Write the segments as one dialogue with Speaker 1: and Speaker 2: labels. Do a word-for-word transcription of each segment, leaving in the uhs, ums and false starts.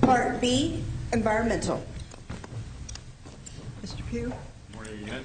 Speaker 1: Part B, environmental. Mister Pugh.
Speaker 2: Good morning again.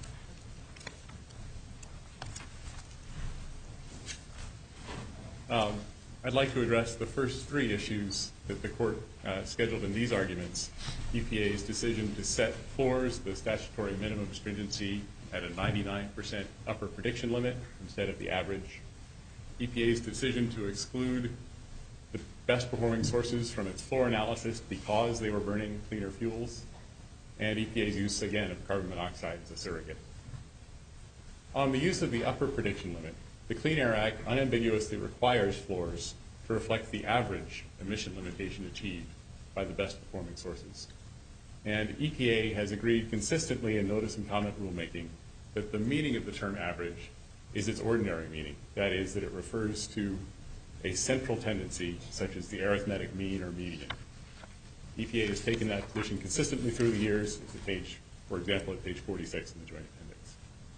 Speaker 2: Um, I'd like to address the first three issues that the court uh, scheduled in these arguments. E P A's decision to set floors, the statutory minimum stringency, at a ninety-nine percent upper prediction limit instead of the average. E P A's decision to exclude the best performing sources from its floor analysis because they were burning cleaner fuels. And E P A's use, again, of carbon monoxide as a surrogate. On the use of the upper prediction limit, the Clean Air Act unambiguously requires floors to reflect the average emission limitation achieved by the best performing sources. And E P A has agreed consistently in notice and comment rulemaking that the meaning of the term average is its ordinary meaning. That is, that it refers to a central tendency, such as the arithmetic mean or median. E P A has taken that position consistently through the years. It's at page, for example, at page forty-six in the Joint Appendix.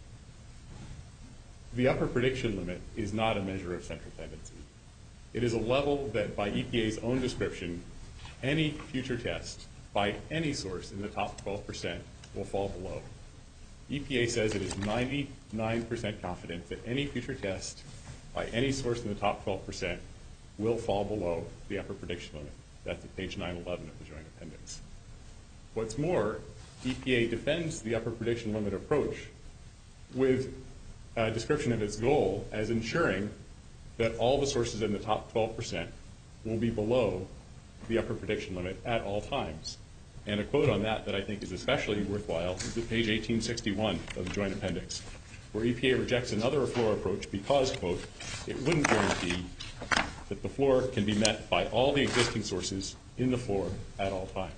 Speaker 2: The upper prediction limit is not a measure of central tendency. It is a level that, by E P A's own description, any future test by any source in the top twelve percent will fall below. E P A says it is ninety-nine percent confident that any future test by any source in the top twelve percent will fall below the upper prediction limit. That's at page nine eleven of the Joint Appendix. What's more, E P A defends the upper prediction limit approach with a description of its goal as ensuring that all the sources in the top twelve percent will be below the upper prediction limit at all times. And a quote on that that I think is especially worthwhile is at page eighteen sixty-one of the Joint Appendix, where E P A rejects another floor approach because, quote, it wouldn't guarantee that the floor can be met by all the existing sources in the floor at all times.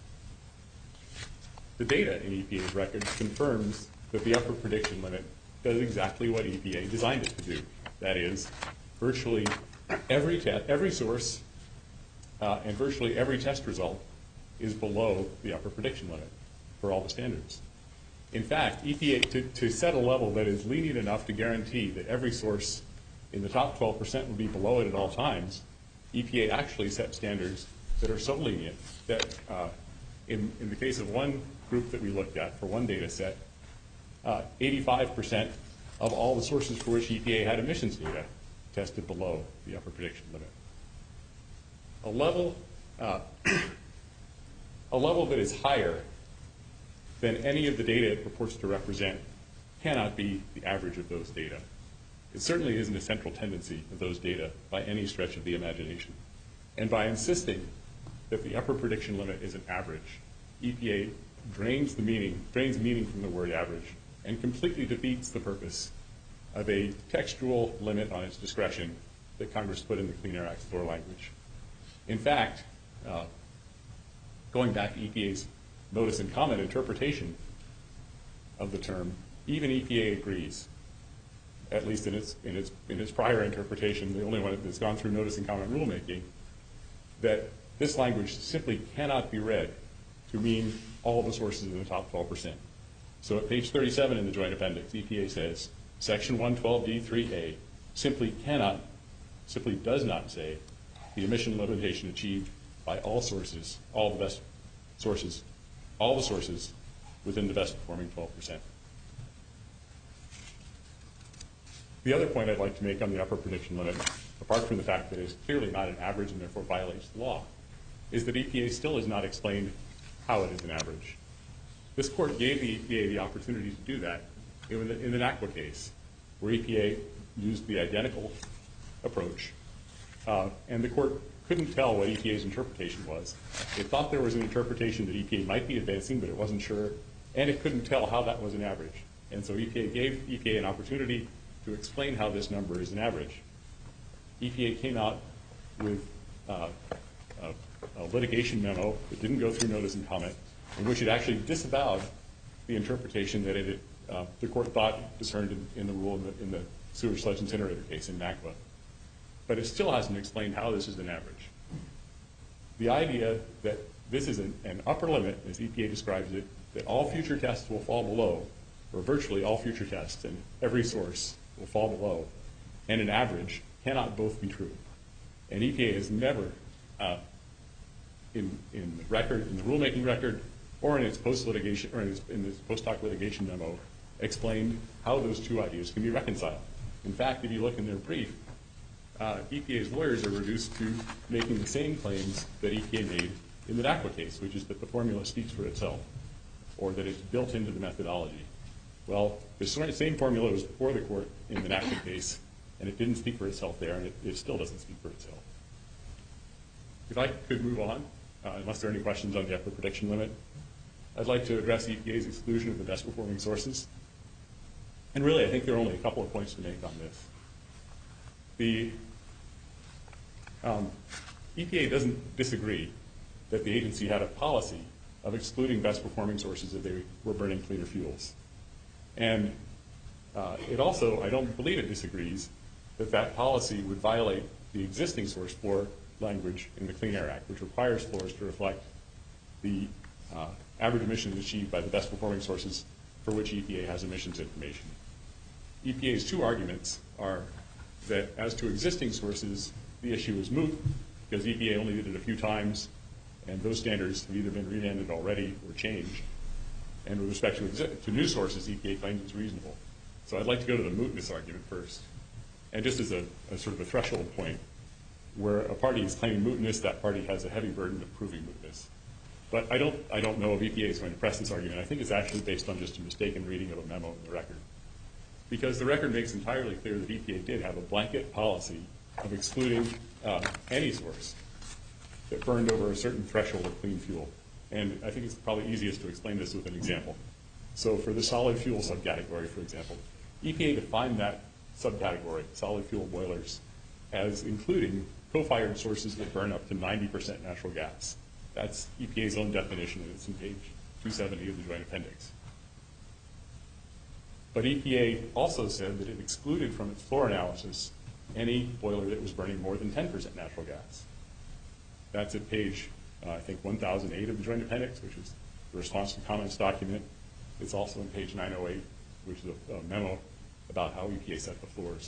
Speaker 2: The data in E P A's record confirms that the upper prediction limit does exactly what E P A designed it to do. That is, virtually every, te- every source uh, and virtually every test result is below the upper prediction limit for all the standards. In fact, E P A, to, to set a level that is lenient enough to guarantee that every source in the top twelve percent would be below it at all times, E P A actually set standards that are so lenient that uh, in, in the case of one group that we looked at for one data set, uh, eighty-five percent of all the sources for which E P A had emissions data tested below the upper prediction limit. A level uh, A level that is higher than any of the data it purports to represent cannot be the average of those data. It certainly isn't a central tendency of those data by any stretch of the imagination. And by insisting that the upper prediction limit is an average, E P A drains the meaning, drains meaning from the word average and completely defeats the purpose of a textual limit on its discretion that Congress put in the Clean Air Act floor language. In fact, uh, going back to E P A's notice and comment interpretation of the term, even E P A agrees, at least in its, in its, in its prior interpretation, the only one that's gone through notice and comment rulemaking, that this language simply cannot be read to mean all the sources in the top twelve percent. So at page thirty-seven in the Joint Appendix, E P A says, Section one twelve D three A simply cannot, simply does not say the emission limitation achieved by all sources, all the best sources, all the sources within the best performing twelve percent. The other point I'd like to make on the upper prediction limit, apart from the fact that it is clearly not an average and therefore violates the law, is that E P A still has not explained how it is an average. This court gave the E P A the opportunity to do that in the, in the NACWA case, where E P A used the identical approach, uh, and the court couldn't tell what E P A's interpretation was. It thought there was an interpretation that E P A might be advancing, but it wasn't sure, and it couldn't tell how that was an average. And so E P A gave E P A an opportunity to explain how this number is an average. E P A came out with uh, a, a litigation memo that didn't go through notice and comment, in which it actually disavowed the interpretation that it, uh, the court thought discerned in, in the rule in the, in the sewage sludge incinerator case in NACWA. But it still hasn't explained how this is an average. The idea that this is an, an upper limit, as E P A describes it, that all future tests will fall below, or virtually all future tests and every source will fall below, and an average cannot both be true. And E P A has never uh, in, in the record, in the rulemaking record, or in its post-litigation, or in its, in its post-hoc litigation memo, explained how those two ideas can be reconciled. In fact, if you look in their brief, uh, E P A's lawyers are reduced to making the same claims that E P A made in the NACWA case, which is that the formula speaks for itself, or that it's built into the methodology. Well, the same formula was before the court in the NACWA case, and it didn't speak for itself there, and it, it still doesn't speak for itself. If I could move on, uh, unless there are any questions on the upper prediction limit, I'd like to address E P A's exclusion of the best performing sources. And really, I think there are only a couple of points to make on this. The um, E P A doesn't disagree that the agency had a policy of excluding best performing sources if they were burning cleaner fuels. And uh, it also, I don't believe it disagrees, that that policy would violate the existing source floor language in the Clean Air Act, which requires floors to reflect the uh, average emissions achieved by the best performing sources for which E P A has emissions information. E P A's two arguments are that as to existing sources, the issue is moot because E P A only did it a few times, and those standards have either been remanded already or changed. And with respect to, to new sources, E P A claims it's reasonable. So I'd like to go to the mootness argument first. And just as a, a sort of a threshold point, where a party is claiming mootness, that party has a heavy burden of proving mootness. But I don't, I don't know if E P A is going to press this argument. I think it's actually based on just a mistaken reading of a memo in the record. Because the record makes entirely clear that E P A did have a blanket policy of excluding uh, any source that burned over a certain threshold of clean fuel. And I think it's probably easiest to explain this with an example. So for the solid fuel subcategory, for example, E P A defined that subcategory, solid fuel boilers, as including co-fired sources that burn up to ninety percent natural gas. That's E P A's own definition, and it's in page two seventy of the Joint Appendix. But E P A also said that it excluded from its floor analysis any boiler that was burning more than ten percent natural gas. That's at page, uh, I think, one thousand eight of the Joint Appendix, which is the response to comments document. It's also on page nine oh eight, which is a, a memo about how E P A set the floors.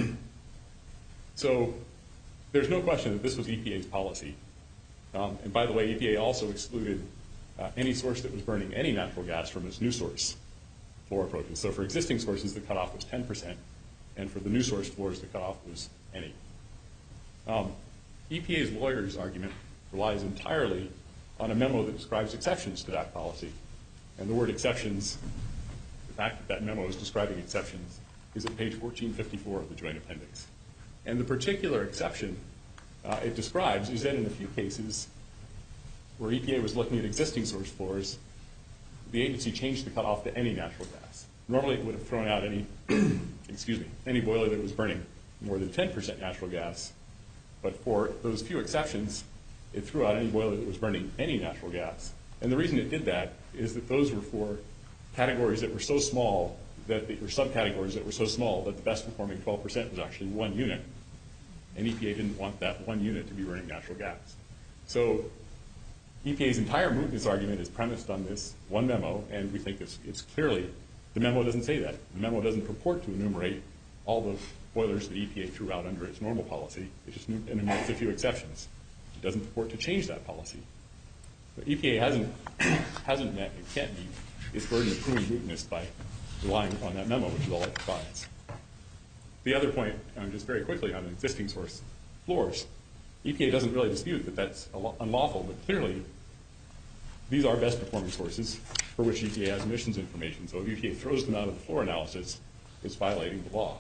Speaker 2: So there's no question that this was E P A's policy. Um, and by the way, E P A also excluded uh, any source that was burning any natural gas from its new source floor approaches. So for existing sources, the cutoff was ten percent, and for the new source floors, the cutoff was any. Um, E P A's lawyer's argument relies entirely on a memo that describes exceptions to that policy. And the word exceptions, the fact that that memo is describing exceptions, is at page fourteen fifty-four of the Joint Appendix. And the particular exception uh, it describes is that in a few cases where E P A was looking at existing source floors, the agency changed the cutoff to any natural gas. Normally it would have thrown out any, excuse me, any boiler that was burning more than ten percent natural gas. But for those few exceptions, it threw out any boiler that was burning any natural gas. And the reason it did that is that those were for categories that were so small, that the, or subcategories that were so small that the best performing twelve percent was actually one unit. And E P A didn't want that one unit to be burning natural gas. So E P A's entire mootness argument is premised on this one memo, and we think it's, it's clearly, the memo doesn't say that. The memo doesn't purport to enumerate all the boilers that E P A threw out under its normal policy. It just enumerates a few exceptions. It doesn't purport to change that policy. But E P A hasn't, hasn't met and can't meet its burden of proving mootness by relying on that memo, which is all it provides. The other point, um, just very quickly on existing source floors, E P A doesn't really dispute that that's unlawful, but clearly these are best performing sources for which E P A has emissions information. So if E P A throws them out of the floor analysis, it's violating the law.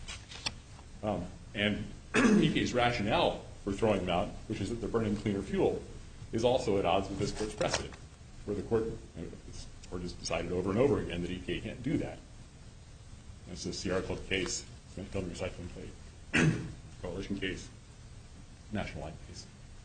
Speaker 2: Um, and E P A's rationale for throwing them out, which is that they're burning cleaner fuel, is also at odds with this court's precedent, where the court, you know, this court has decided over and over again that E P A can't do that. That's the Sierra Club case, Smith Building Recycling case, Coalition case, National Line case.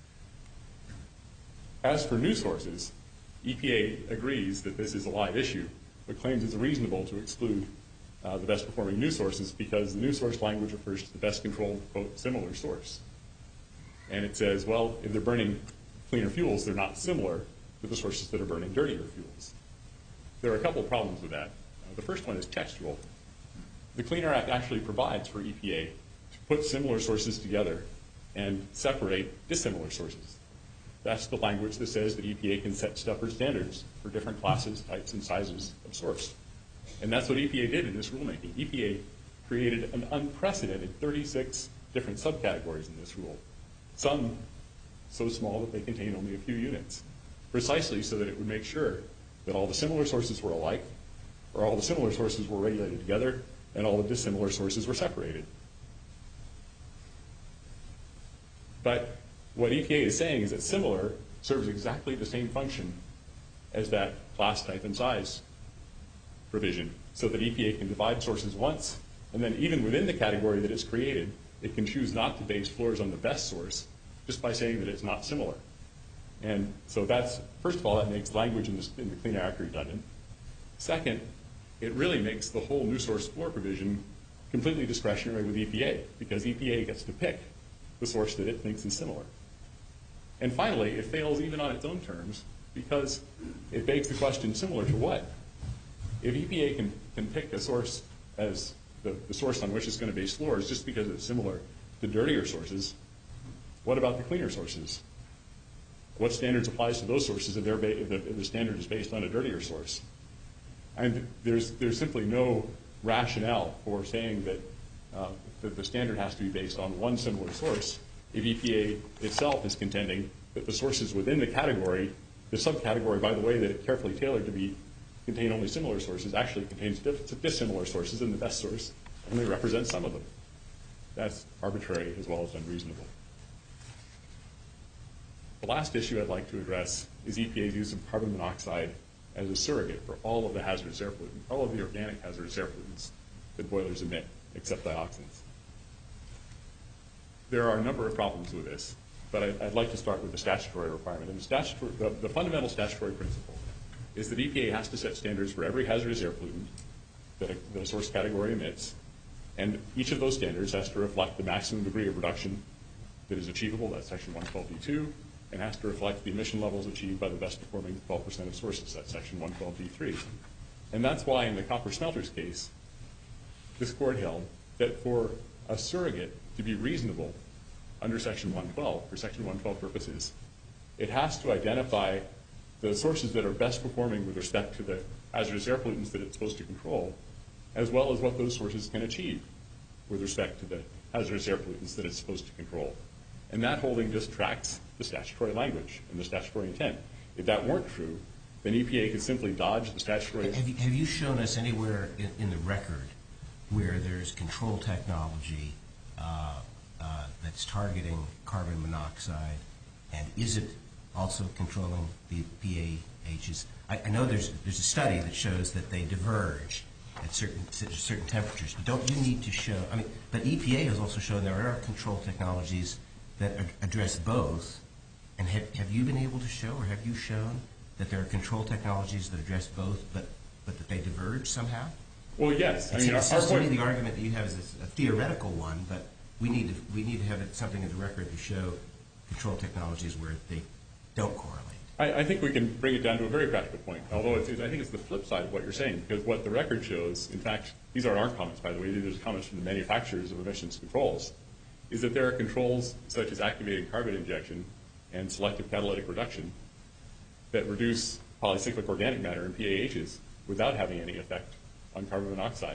Speaker 2: As for new sources, E P A agrees that this is a live issue, but claims it's reasonable to exclude uh, the best performing new sources because the new source language refers to the best controlled, quote, similar source. And it says, well, if they're burning cleaner fuels, they're not similar to the sources that are burning dirtier fuels. There are a couple of problems with that. Uh, the first one is textual. The Clean Air Act actually provides for E P A to put similar sources together and separate dissimilar sources. That's the language that says that E P A can set separate standards for different classes, types, and sizes of source. And that's what E P A did in this rulemaking. E P A created an unprecedented thirty-six different subcategories in this rule, some so small that they contain only a few units, precisely so that it would make sure that all the similar sources were alike, or all the similar sources were regulated together, and all the dissimilar sources were separated. But what E P A is saying is that similar serves exactly the same function as that class, type, and size provision, so that E P A can divide sources once, and then even within the category that it's created, it can choose not to base floors on the best source just by saying that it's not similar. And so that's, first of all, that makes language in, this, in the Clean Air Act redundant. Second, it really makes the whole new source floor provision completely discretionary with E P A, because E P A gets to pick the source that it thinks is similar. And finally, it fails even on its own terms, because it begs the question, similar to what? If E P A can, can pick a source as the, the source on which it's going to base floors just because it's similar to dirtier sources, what about the cleaner sources? What standards applies to those sources if, they're ba if, the, if the standard is based on a dirtier source? And there's, there's simply no rationale for saying that, uh, that the standard has to be based on one similar source if E P A itself is contending that the sources within the category, the subcategory, by the way, that it carefully tailored to be contain only similar sources, actually contains dissimilar sources, and the best source only represents some of them. That's arbitrary as well as unreasonable. The last issue I'd like to address is E P A's use of carbon monoxide as a surrogate for all of the hazardous air pollutants, all of the organic hazardous air pollutants that boilers emit, except dioxins. There are a number of problems with this, but I, I'd like to start with the statutory requirement. And the, statutory, the, the fundamental statutory principle is that E P A has to set standards for every hazardous air pollutant that a, that a source category emits, and each of those standards has to reflect the maximum degree of reduction that is achievable, that's section one twelve D two, and has to reflect the emission levels achieved by the best performing twelve percent of sources, that's section one twelve D three. And that's why in the copper smelters case, this court held that for a surrogate to be reasonable under section one twelve, for section one twelve purposes, it has to identify the sources that are best performing with respect to the hazardous air pollutants that it's supposed to control, as well as what those sources can achieve with respect to the hazardous air pollutants that it's supposed to control. And that holding just tracks the statutory language and the statutory intent. If that weren't true, then E P A could simply dodge the statutory.
Speaker 3: Have you, have you shown us anywhere in, in the record where there's control technology uh, uh, that's targeting carbon monoxide, and is it also controlling the P A Hs? I, I know there's there's a study that shows that they diverge at certain certain temperatures, but don't you need to show? I mean, but E P A has also shown there are control technologies that address both. And have, have you been able to show, or have you shown, that there are control technologies that address both, but but that they diverge somehow?
Speaker 2: Well, yes. I mean,
Speaker 3: it
Speaker 2: our,
Speaker 3: seems
Speaker 2: our
Speaker 3: to
Speaker 2: point,
Speaker 3: me the argument that you have is a theoretical one, but we need to we need to have something in the record to show control technologies where they don't correlate.
Speaker 2: I, I think we can bring it down to a very practical point, although it's, I think it's the flip side of what you're saying, because what the record shows, in fact, these are our comments, by the way, these are comments from the manufacturers of emissions controls, is that there are controls such as activated carbon injection and selective catalytic reduction that reduce polycyclic organic matter in P A Hs without having any effect on carbon monoxide.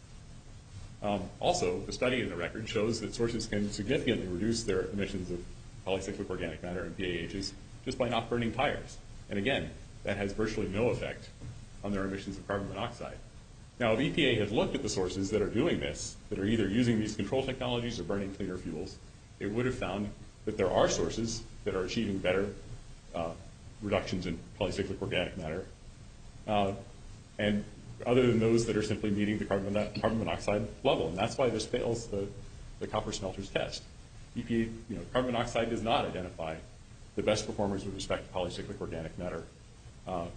Speaker 2: Um, also, the study in the record shows that sources can significantly reduce their emissions of polycyclic organic matter in P A Hs just by not burning tires. And again, that has virtually no effect on their emissions of carbon monoxide. Now, if E P A had looked at the sources that are doing this, that are either using these control technologies or burning cleaner fuels, it would have found that there are sources that are achieving better uh, reductions in polycyclic organic matter, uh, and other than those that are simply meeting the carbon, carbon monoxide level. And that's why this fails the, the copper smelters test. E P A, you know, carbon monoxide does not identify the best performers with respect to polycyclic organic matter. Uh,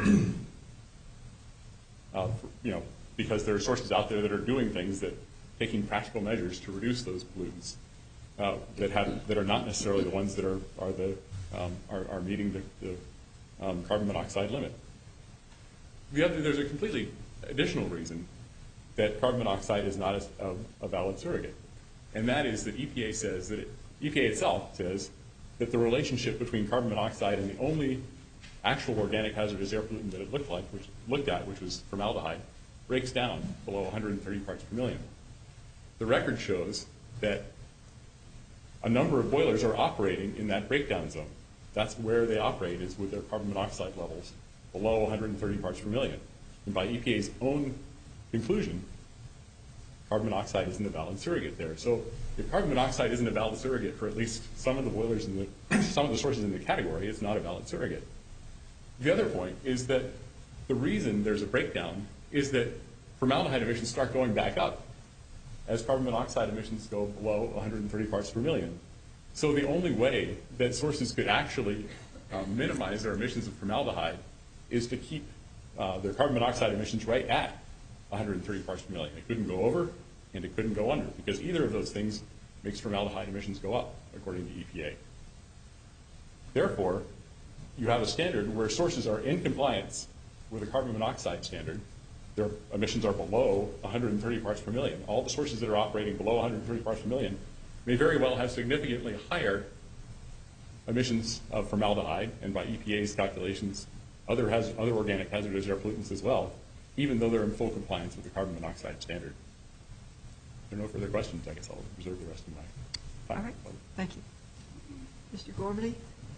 Speaker 2: uh, for, you know, because there are sources out there that are doing things that taking practical measures to reduce those pollutants uh, that have that are not necessarily the ones that are are the um, are, are meeting the, the um, carbon monoxide limit. The other, there's a completely additional reason that carbon monoxide is not a, a valid surrogate, and that is that E P A says that it, E P A itself says that the relationship between carbon monoxide and the only actual organic hazardous air pollutant that it looked like, which looked at, which was formaldehyde, breaks down below one hundred thirty parts per million. The record shows that a number of boilers are operating in that breakdown zone. That's where they operate, is with their carbon monoxide levels below one hundred thirty parts per million. And by E P A's own conclusion, carbon monoxide isn't a valid surrogate there. So if carbon monoxide isn't a valid surrogate for at least some of the boilers in the some of the sources in the category, it's not a valid surrogate. The other point is that the reason there's a breakdown is that formaldehyde emissions start going back up as carbon monoxide emissions go below one hundred thirty parts per million. So the only way that sources could actually um, minimize their emissions of formaldehyde is to keep uh, their carbon monoxide emissions right at one hundred thirty parts per million. It couldn't go over and it couldn't go under, because either of those things makes formaldehyde emissions go up, according to E P A. Therefore, you have a standard where sources are in compliance with a carbon monoxide standard. Their emissions are below one hundred thirty parts per million. All the sources that are operating below one hundred thirty parts per million may very well have significantly higher emissions of formaldehyde, and by E P A's calculations, other, haz other organic hazardous air pollutants as well, even though they're in full compliance with the carbon monoxide standard. If there are no further questions, I guess I'll reserve the rest of my time.
Speaker 4: All right. Thank you. Mister Gormley?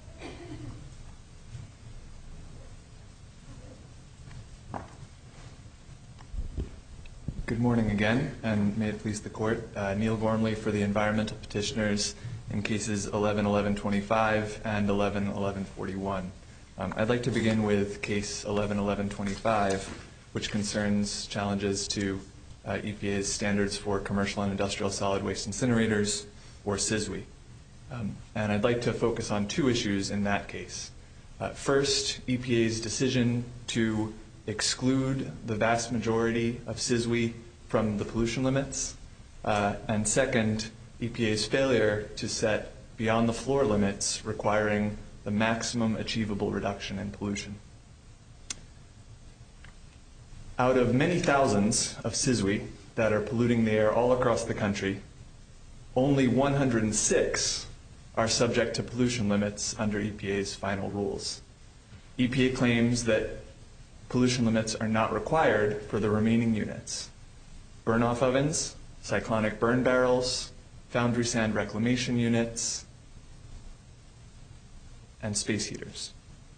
Speaker 5: Good morning again, and may it please the Court. Uh, Neil Gormley for the environmental petitioners in cases eleven eleven twenty-five and eleven eleven forty-one. Um, I'd like to begin with case eleven eleven twenty-five, which concerns challenges to uh, E P A's standards for commercial and industrial solid waste incinerators, or C I S W I. Um, and I'd like to focus on two issues in that case. Uh, first, E P A's decision to exclude the vast majority of C I S W I from the pollution limits, uh, and second, E P A's failure to set beyond the floor limits requiring the maximum achievable reduction in pollution. Out of many thousands of C I S W I that are polluting the air all across the country, only one hundred six are subject to pollution limits under E P A's final rules. E P A claims that pollution limits are not required for the remaining units: burn-off ovens, cyclonic burn barrels, foundry sand reclamation units, and space heaters.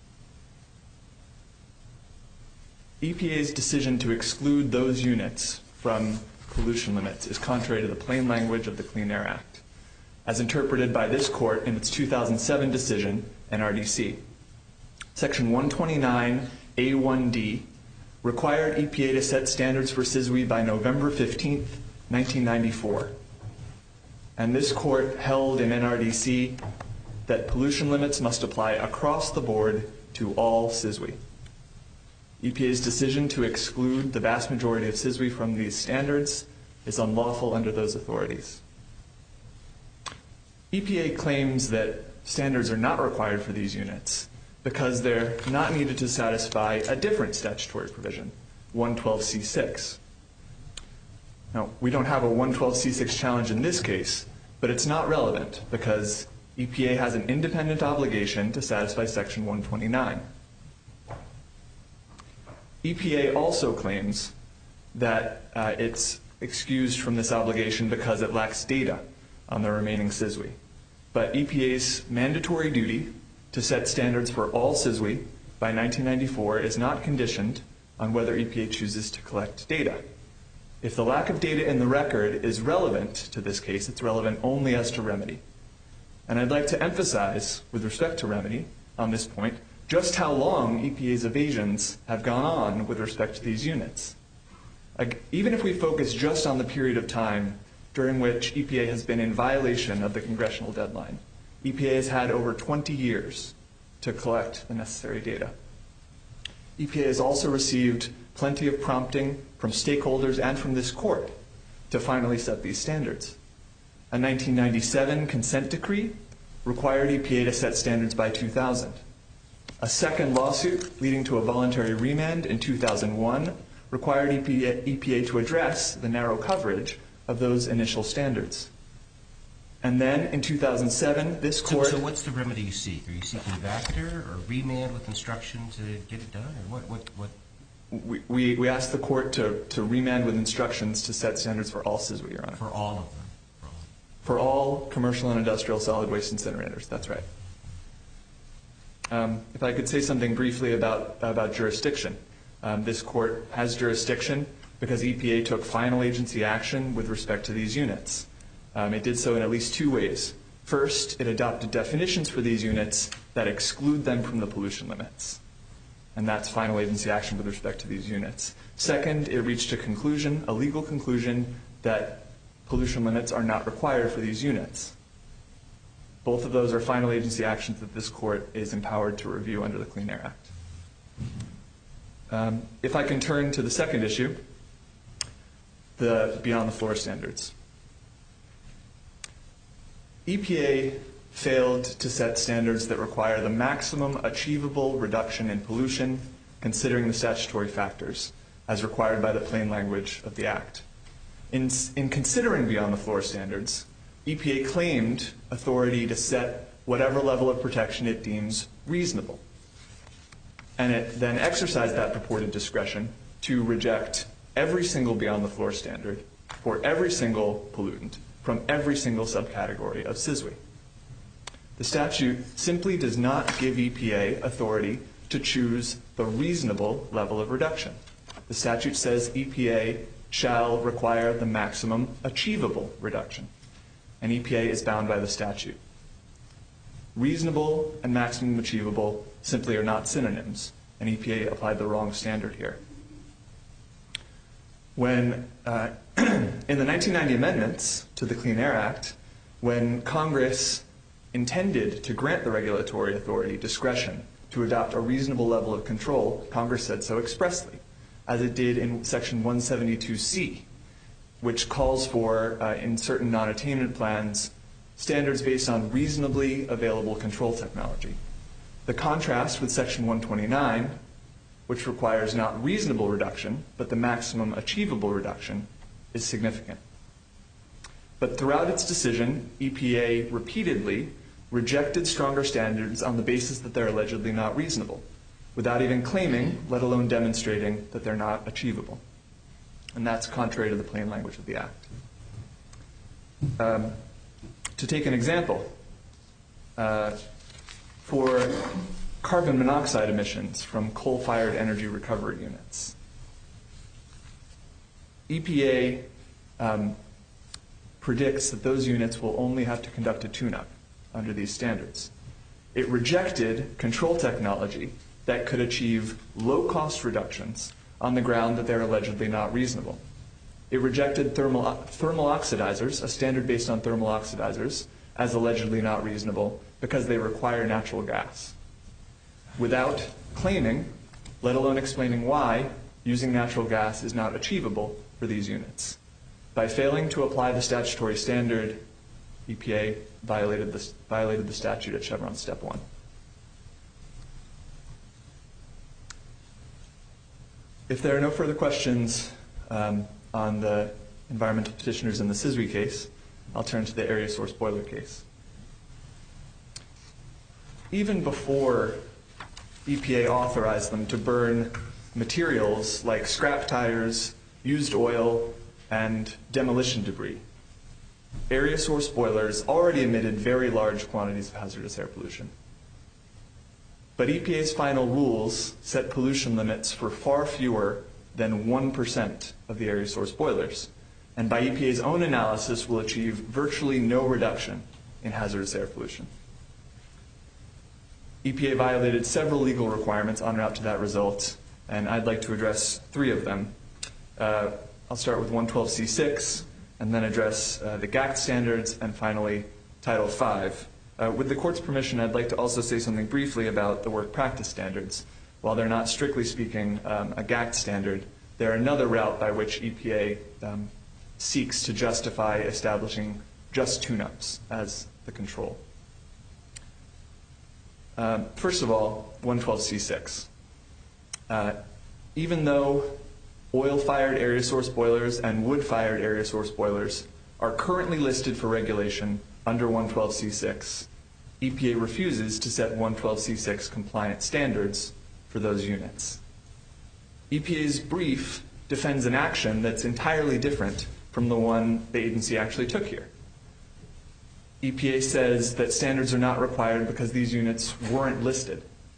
Speaker 5: E P A's decision to exclude those units from pollution limits is contrary to the plain language of the Clean Air Act, as interpreted by this Court in its two thousand seven decision, N R D C. Section one twenty-nine A one D required E P A to set standards for C I S W I by November fifteenth, nineteen ninety-four. And this Court held in N R D C that pollution limits must apply across the board to all C I S W I. E P A's decision to exclude the vast majority of C I S W I from these standards is unlawful under those authorities. E P A claims that standards are not required for these units because they're not needed to satisfy a different statutory provision, one twelve C six. Now, we don't have a one twelve C six challenge in this case, but it's not relevant because E P A has an independent obligation to satisfy Section one twenty-nine. E P A also claims that uh, it's excused from this obligation because it lacks data on the remaining C I S W I. But E P A's mandatory duty to set standards for all C I S W I by nineteen ninety-four is not conditioned on whether E P A chooses to collect data. If the lack of data in the record is relevant to this case, it's relevant only as to remedy. And I'd like to emphasize, with respect to remedy, on this point, just how long E P A's evasions have gone on with respect to these units. Like, even if we focus just on the period of time during which E P A has been in violation of the congressional deadline, E P A has had over twenty years to collect the necessary data. E P A has also received plenty of prompting from stakeholders and from this Court to finally set these standards. A nineteen ninety-seven consent decree required E P A to set standards by two thousand. A second lawsuit leading to a voluntary remand in two thousand one required E P A, E P A to address the narrow coverage of those initial standards. And then in two thousand seven, this court...
Speaker 3: So, so what's the remedy you seek? Are you seeking vacatur or remand with instruction to get it done? Or what? what, what?
Speaker 5: We, we, we asked the court to, to remand with instructions to set standards for all C I S W, Your Honor.
Speaker 3: For all of them? For all,
Speaker 5: for all commercial and industrial solid waste incinerators, that's right. Um, if I could say something briefly about, about jurisdiction. Um, this court has jurisdiction because E P A took final agency action with respect to these units. Um, it did so in at least two ways. First, it adopted definitions for these units that exclude them from the pollution limits. And that's final agency action with respect to these units. Second, it reached a conclusion, a legal conclusion, that pollution limits are not required for these units. Both of those are final agency actions that this court is empowered to review under the Clean Air Act. Um, if I can turn to the second issue, the beyond the floor standards. E P A failed to set standards that require the maximum achievable reduction in pollution, considering the statutory factors, as required by the plain language of the Act. In, in considering beyond the floor standards, E P A claimed authority to set whatever level of protection it deems reasonable. And it then exercised that purported discretion to reject every single beyond the floor standard for every single pollutant from every single subcategory of C I S W. The statute simply does not give E P A authority to choose the reasonable level of reduction. The statute says E P A shall require the maximum achievable reduction, and E P A is bound by the statute. Reasonable and maximum achievable simply are not synonyms, and E P A applied the wrong standard here. When, uh, in the nineteen ninety amendments to the Clean Air Act, when Congress intended to grant the regulatory authority discretion to adopt a reasonable level of control, Congress said so expressly, as it did in Section one seventy-two C, which calls for, uh, in certain non-attainment plans, standards based on reasonably available control technology. The contrast with Section one twenty-nine, which requires not reasonable reduction, but the maximum achievable reduction, is significant. But throughout its decision, E P A repeatedly rejected stronger standards on the basis that they're allegedly not reasonable, without even claiming, let alone demonstrating, that they're not achievable. And that's contrary to the plain language of the Act. Um, to take an example, uh, for carbon monoxide emissions from coal-fired energy recovery units, E P A um, predicts that those units will only have to conduct a tune-up under these standards. It rejected control technology that could achieve low-cost reductions on the ground that they're allegedly not reasonable. It rejected thermal, thermal oxidizers, a standard based on thermal oxidizers, as allegedly not reasonable because they require natural gas, without claiming, let alone explaining why, using natural gas is not achievable for these units. By failing to apply the statutory standard, E P A violated the, violated the statute at Chevron Step one. If there are no further questions um, on the environmental petitioners in the C I S W I case, I'll turn to the area source boiler case. Even before E P A authorized them to burn materials like scrap tires, used oil, and demolition debris, area source boilers already emitted very large quantities of hazardous air pollution. But E P A's final rules set pollution limits for far fewer than one percent of the area source boilers, and by E P A's own analysis will achieve virtually no reduction in hazardous air pollution. E P A violated several legal requirements en route to that result, and I'd like to address three of them. Uh, I'll start with one twelve C six, and then address uh, the G A C T standards, and finally Title five. Uh, with the court's permission, I'd like to also say something briefly about the work practice standards. While they're not strictly speaking um, a G A C T standard, they're another route by which E P A um, seeks to justify establishing just tune-ups as the control. Um, first of all, one twelve C six. Uh, even though oil-fired area source boilers and wood-fired area source boilers are currently listed for regulation under one twelve C six, E P A refuses to set one twelve C six compliant standards for those units. E P A's brief defends an action that's entirely different from the one the agency actually took here. E P A says that standards are not required because these units weren't listed.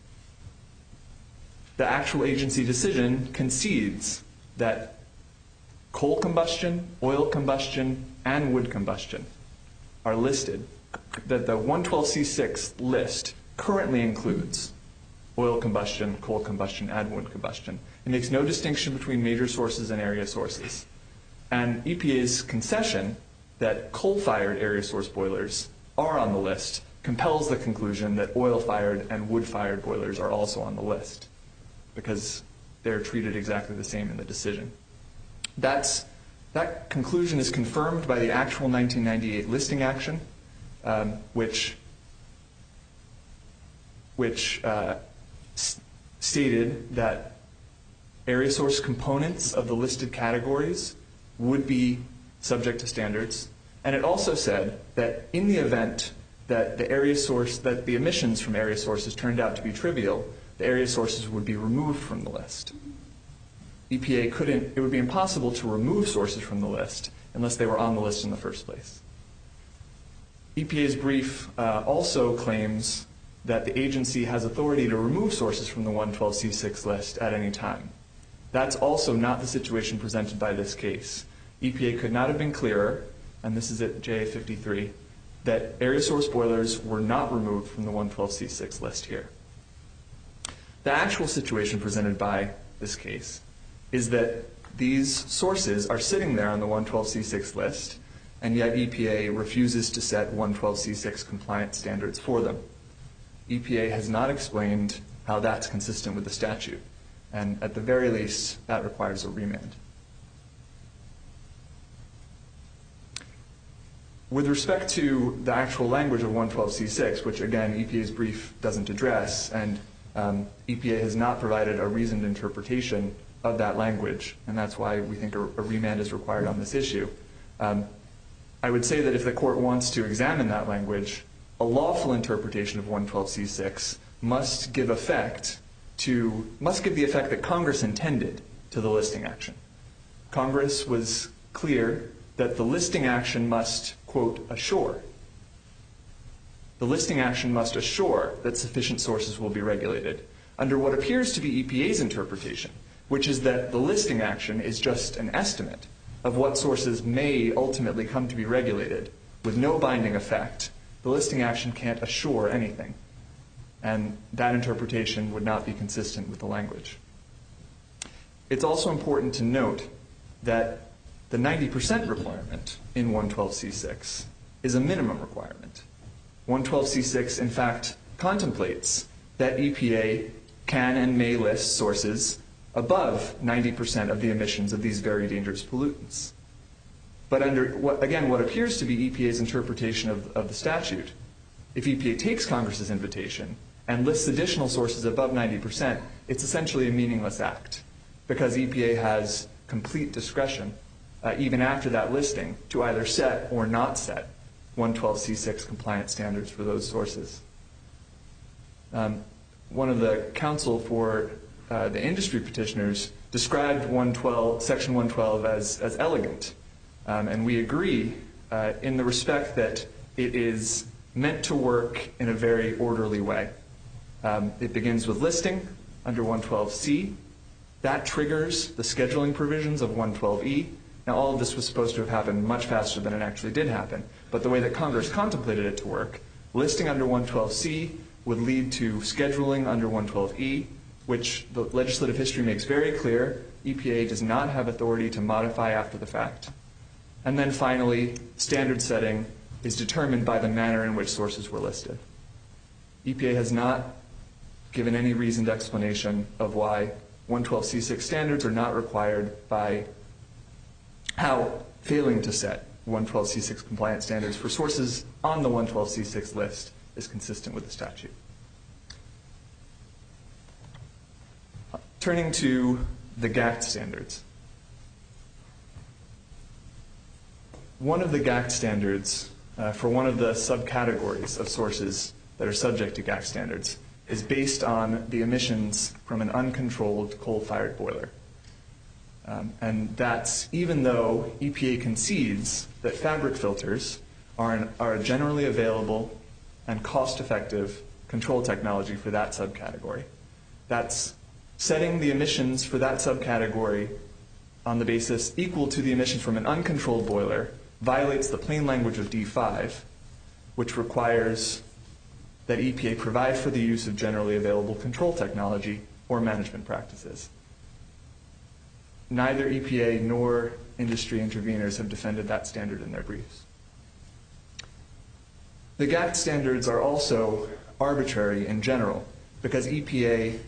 Speaker 5: The actual agency decision concedes that coal combustion, oil combustion, and wood combustion are listed, that the one twelve C six list currently includes oil combustion, coal combustion, and wood combustion. It makes no distinction between major sources and area sources. And E P A's concession that coal-fired area source boilers are on the list compels the conclusion that oil-fired and wood-fired boilers are also on the list, because they're treated exactly the same in the decision. That's, that conclusion is confirmed by the actual nineteen ninety-eight listing action, um, which, which uh, s- stated that area source components of the listed categories would be subject to standards. And it also said that in the event that the area source, that the emissions from area sources turned out to be trivial, the area sources would be removed from the list. E P A couldn't, it would be impossible to remove sources from the list unless they were on the list in the first place. E P A's brief uh, also claims that the agency has authority to remove sources from the one twelve C six list at any time. That's also not the situation presented by this case. E P A could not have been clearer, and this is at J A fifty-three, that area source boilers were not removed from the one twelve C six list here. The actual situation presented by this case is that these sources are sitting there on the one twelve C six list, and yet E P A refuses to set one twelve C six compliant standards for them. E P A has not explained how that's consistent with the statute, and at the very least, that requires a remand. With respect to the actual language of one twelve C six, which again E P A's brief doesn't address, and um, E P A has not provided a reasoned interpretation of that language, and that's why we think a, a remand is required on this issue. Um, I would say that if the court wants to examine that language, a lawful interpretation of one twelve C six must give effect to, must give the effect that Congress intended to the listing action. Congress was clear that the listing action must, quote, assure. The listing action must assure that sufficient sources will be regulated under what appears to be E P A's interpretation, which is that the listing action is just an estimate of what sources may ultimately come to be regulated with no binding effect. The listing action can't assure anything, and that interpretation would not be consistent with the language. It's also important to note that the ninety percent requirement in one twelve C six is a minimum requirement. one twelve C six, in fact, contemplates that E P A can and may list sources above ninety percent of the emissions of these very dangerous pollutants. But under, what, again, what appears to be E P A's interpretation of, of the statute, if E P A takes Congress's invitation and lists additional sources above ninety percent, it's essentially a meaningless act, because E P A has complete discretion, uh, even after that listing, to either set or not set one twelve C six compliant standards for those sources. Um, one of the counsel for uh, the industry petitioners described one twelve, Section one twelve as, as elegant, um, and we agree uh, in the respect that it is meant to work in a very orderly way. Um, it begins with listing under one twelve C. That triggers the scheduling provisions of one twelve E. Now, all of this was supposed to have happened much faster than it actually did happen, but the way that Congress contemplated it to work, listing under one twelve C would lead to scheduling under one twelve E, which the legislative history makes very clear E P A does not have authority to modify after the fact. And then finally, standard setting is determined by the manner in which sources were listed. E P A has not given any reasoned explanation of why one twelve C six standards are not required by how failing to set one twelve C six compliant standards for sources on the one twelve C six list is consistent with the statute. Turning to the G A C T standards. One of the G A C T standards uh, for one of the subcategories of sources that are subject to G A C standards is based on the emissions from an uncontrolled coal-fired boiler. Um, and that's even though E P A concedes that fabric filters are, an, are a generally available and cost-effective control technology for that subcategory. That's setting the emissions for that subcategory on the basis equal to the emissions from an uncontrolled boiler violates the plain language of D five, which requires that E P A provide for the use of generally available control technology or management practices. Neither E P A nor industry interveners have defended that standard in their briefs. The G A C standards are also arbitrary in general because E P A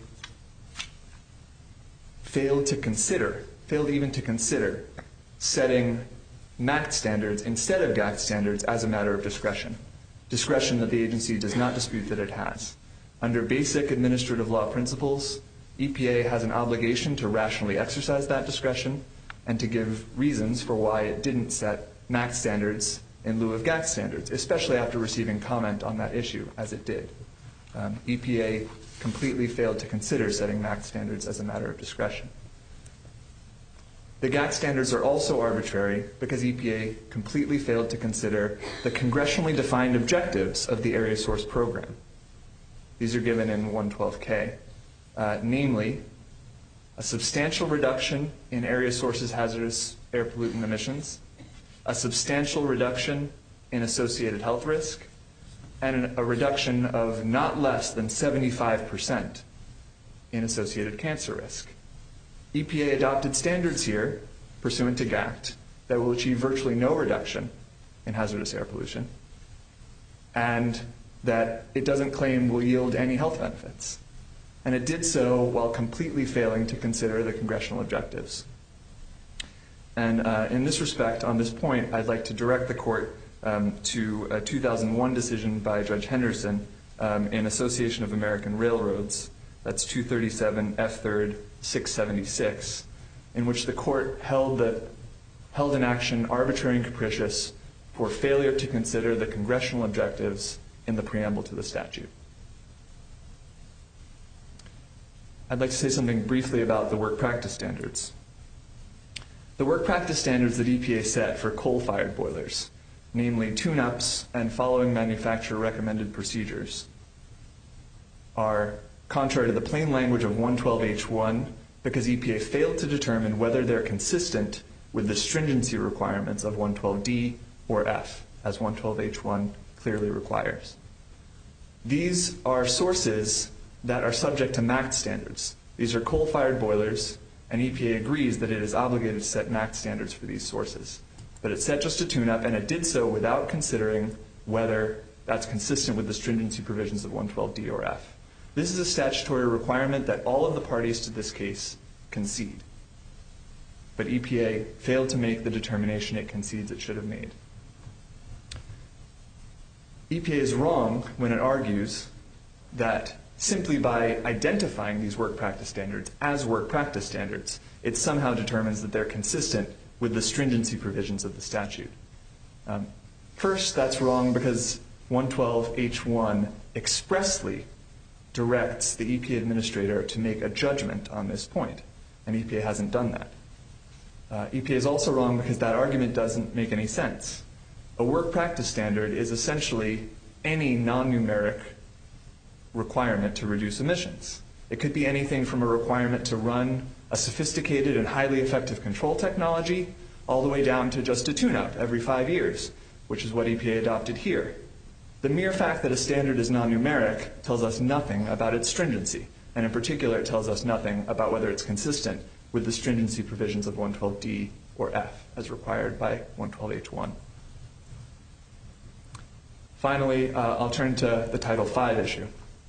Speaker 5: failed to consider, failed even to consider setting M A C standards instead of G A C standards as a matter of discretion, discretion that the agency does not dispute that it has. Under basic administrative law principles, E P A has an obligation to rationally exercise that discretion and to give reasons for why it didn't set M A C standards in lieu of G A C standards, especially after receiving comment on that issue, as it did. Um, E P A completely failed to consider setting M A C standards as a matter of discretion. The G A C standards are also arbitrary because E P A completely failed to consider the congressionally defined objectives of the Area Source Program. These are given in one twelve K, uh, namely a substantial reduction in area sources hazardous air pollutant emissions, a substantial reduction in associated health risk, and a reduction of not less than seventy-five percent in associated cancer risk. E P A adopted standards here, pursuant to G A C T, that will achieve virtually no reduction in hazardous air pollution, and that it doesn't claim will yield any health benefits. And it did so while completely failing to consider the congressional objectives. And uh, in this respect, on this point, I'd like to direct the court um, to a two thousand one decision by Judge Henderson um, in Association of American Railroads, that's two thirty-seven F third six seventy-six, in which the court held that held an action arbitrary and capricious for failure to consider the congressional objectives in the preamble to the statute. I'd like to say something briefly about the work practice standards. The work practice standards that E P A set for coal-fired boilers, namely tune-ups and following manufacturer recommended procedures, are contrary to the plain language of one twelve H one because E P A failed to determine whether they're consistent with the stringency requirements of one twelve D or F, as one twelve H one clearly requires. These are sources that are subject to M A C standards. These are coal-fired boilers, and E P A agrees that it is obligated to set M A C standards for these sources. But it set just a tune-up, and it did so without considering whether that's consistent with the stringency provisions of one twelve D or F. This is a statutory requirement that all of the parties to this case concede. But E P A failed to make the determination it concedes it should have made. E P A is wrong when it argues that simply by identifying these work practice standards as work practice standards, it somehow determines that they're consistent with the stringency provisions of the statute. Um, first, that's wrong because one twelve H one expressly directs the E P A administrator to make a judgment on this point, and E P A hasn't done that. Uh, E P A is also wrong because that argument doesn't make any sense. A work practice standard is essentially any non-numeric requirement to reduce emissions. It could be anything from a requirement to run a sophisticated and highly effective control technology all the way down to just a tune-up every five years, which is what E P A adopted here. The mere fact that a standard is non-numeric tells us nothing about its stringency, and in particular it tells us nothing about whether it's consistent with the stringency provisions of one twelve D or F as required by one twelve H one. Finally, uh, I'll turn to the Title five issue.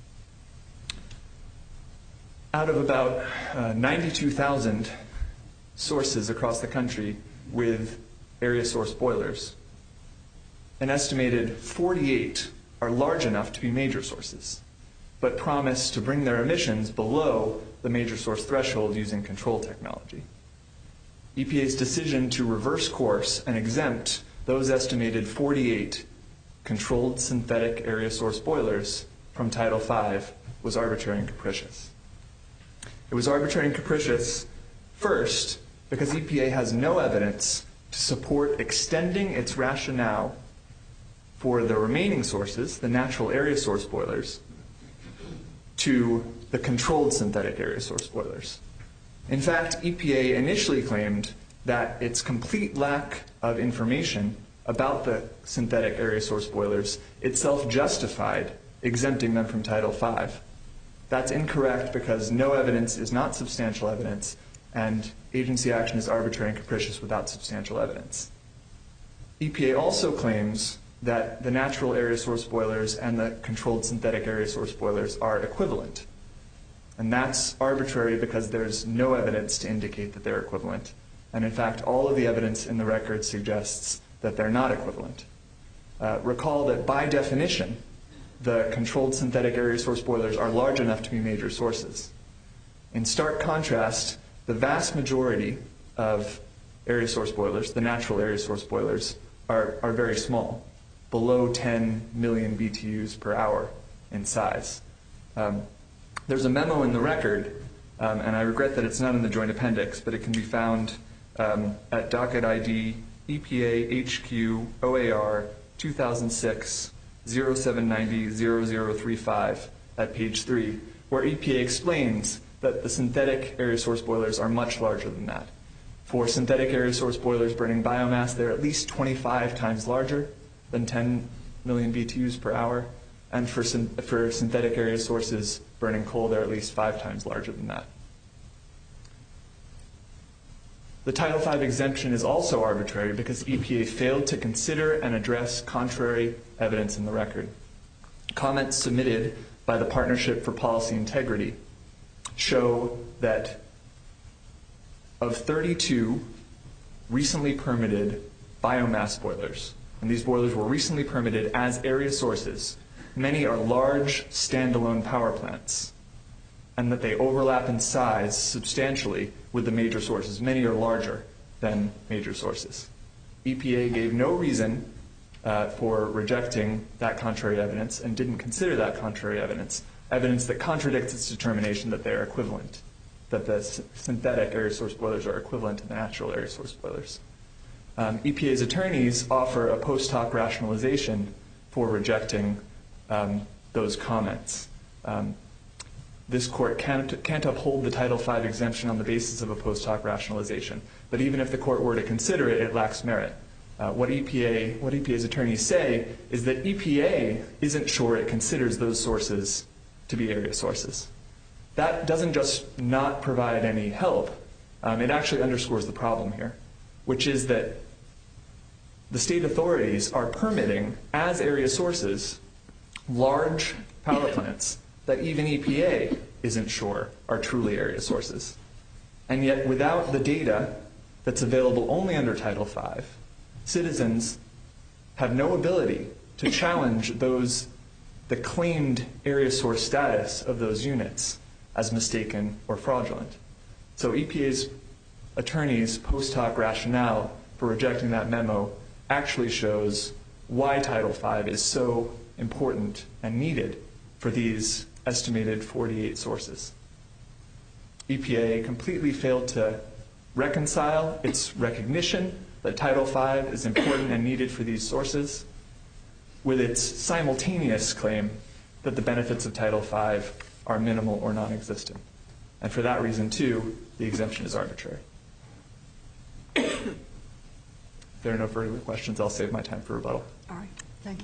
Speaker 5: Out of about uh, ninety-two thousand sources across the country with area source boilers, an estimated forty-eight are large enough to be major sources, but promise to bring their emissions below the major source threshold using control technology. E P A's decision to reverse course and exempt those estimated forty-eight controlled synthetic area source boilers from Title five was arbitrary and capricious. It was arbitrary and capricious, first, because E P A has no evidence to support extending its rationale for the remaining sources, the natural area source boilers, to the controlled synthetic area source boilers. In fact, E P A initially claimed that its complete lack of information about the synthetic area source boilers itself justified exempting them from Title five. That's incorrect because no evidence is not substantial evidence, and agency action is arbitrary and capricious without substantial evidence. E P A also claims that the natural area source boilers and the controlled synthetic area source boilers are equivalent. And that's arbitrary because there's no evidence to indicate that they're equivalent. And in fact, all of the evidence in the record suggests that they're not equivalent. Uh, recall that by definition, the controlled synthetic area source boilers are large enough to be major sources. In stark contrast, the vast majority of area source boilers, the natural area source boilers, are, are very small, below ten million B T Us per hour in size. Um, there's a memo in the record, um, and I regret that it's not in the joint appendix, but it can be found um, at docket I D E P A H Q O A R two thousand six oh seven ninety dash zero zero three five at page three, where E P A explains that the synthetic area source boilers are much larger than that. For synthetic area source boilers burning biomass, they're at least twenty-five times larger than ten million B T Us per hour, and for, for synthetic area sources burning coal, they're at least five times larger than that. The Title five exemption is also arbitrary because E P A failed to consider and address contrary evidence in the record. Comments submitted by the Partnership for Policy Integrity show that of thirty-two recently permitted biomass boilers, and these boilers were recently permitted as area sources, many are large standalone power plants, and that they overlap in size substantially with the major sources. Many are larger than major sources. E P A gave no reason uh, for rejecting that contrary evidence and didn't consider that contrary evidence, evidence that contradicts its determination that they are equivalent, that the s- synthetic area source boilers are equivalent to the natural area source boilers. Um, E P A's attorneys offer a post hoc rationalization for rejecting um, those comments. Um, This court can't, can't uphold the Title five exemption on the basis of a post hoc rationalization. But even if the court were to consider it, it lacks merit. Uh, what E P A, what E P A's attorneys say is that E P A isn't sure it considers those sources to be area sources. That doesn't just not provide any help. Um, it actually underscores the problem here, which is that the state authorities are permitting as area sources large power plants that even E P A isn't sure are truly area sources. And yet, without the data that's available only under Title five, citizens have no ability to challenge those, the claimed area source status of those units as mistaken or fraudulent. So E P A's attorneys' post hoc rationale for rejecting that memo actually shows why Title five is so important and needed for these estimated forty-eight sources. E P A completely failed to reconcile its recognition that Title five is important and needed for these sources with its simultaneous claim that the benefits of Title five are minimal or non-existent. And for that reason, too, the exemption is arbitrary. If there are no further questions, I'll save my time for rebuttal.
Speaker 4: All right. Thank you.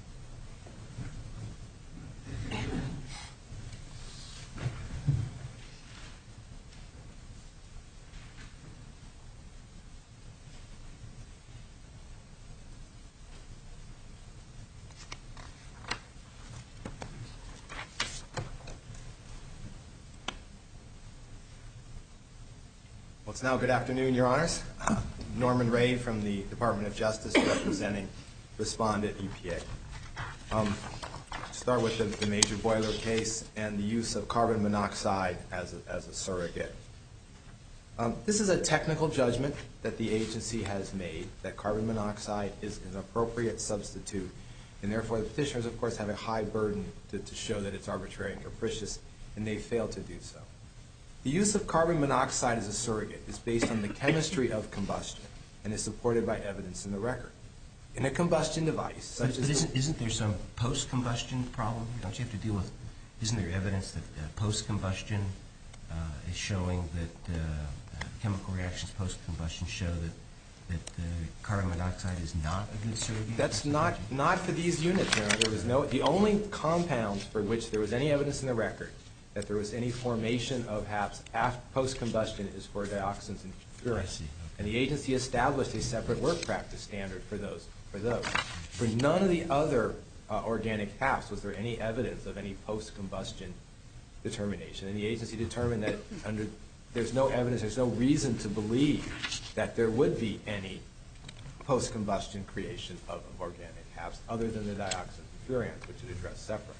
Speaker 6: Well, it's now good afternoon, Your Honors. Uh, Norman Ray from the Department of Justice representing Respondent E P A. Um, start with the, the major boiler case and the use of carbon monoxide as a, as a surrogate. Um, this is a technical judgment that the agency has made that carbon monoxide is an appropriate substitute And therefore, the petitioners, of course, have a high burden to, to show that it's arbitrary and capricious, and they fail to do so. The use of carbon monoxide as a surrogate is based on the chemistry of combustion and is supported by evidence in the record. In a combustion device, such
Speaker 3: but,
Speaker 6: as...
Speaker 3: But isn't, isn't there some post-combustion problem? Don't you have to deal with... Isn't there evidence that uh, post-combustion uh, is showing that uh, chemical reactions post-combustion show that that uh, carbon monoxide is not a good surrogate?
Speaker 6: That's not not for these units. You know, there was no... The only compounds for which there was any evidence in the record that there was any formation of H A Ps after post-combustion is for dioxins and furans.
Speaker 3: Okay.
Speaker 6: And the agency established a separate work practice standard for those. For those. For none of the other uh, organic H A Ps was there any evidence of any post-combustion determination. And the agency determined that under there's no evidence, there's no reason to believe that there would be any post-combustion creation of, of organic H A Ps other than the dioxins and furans, which is addressed separately.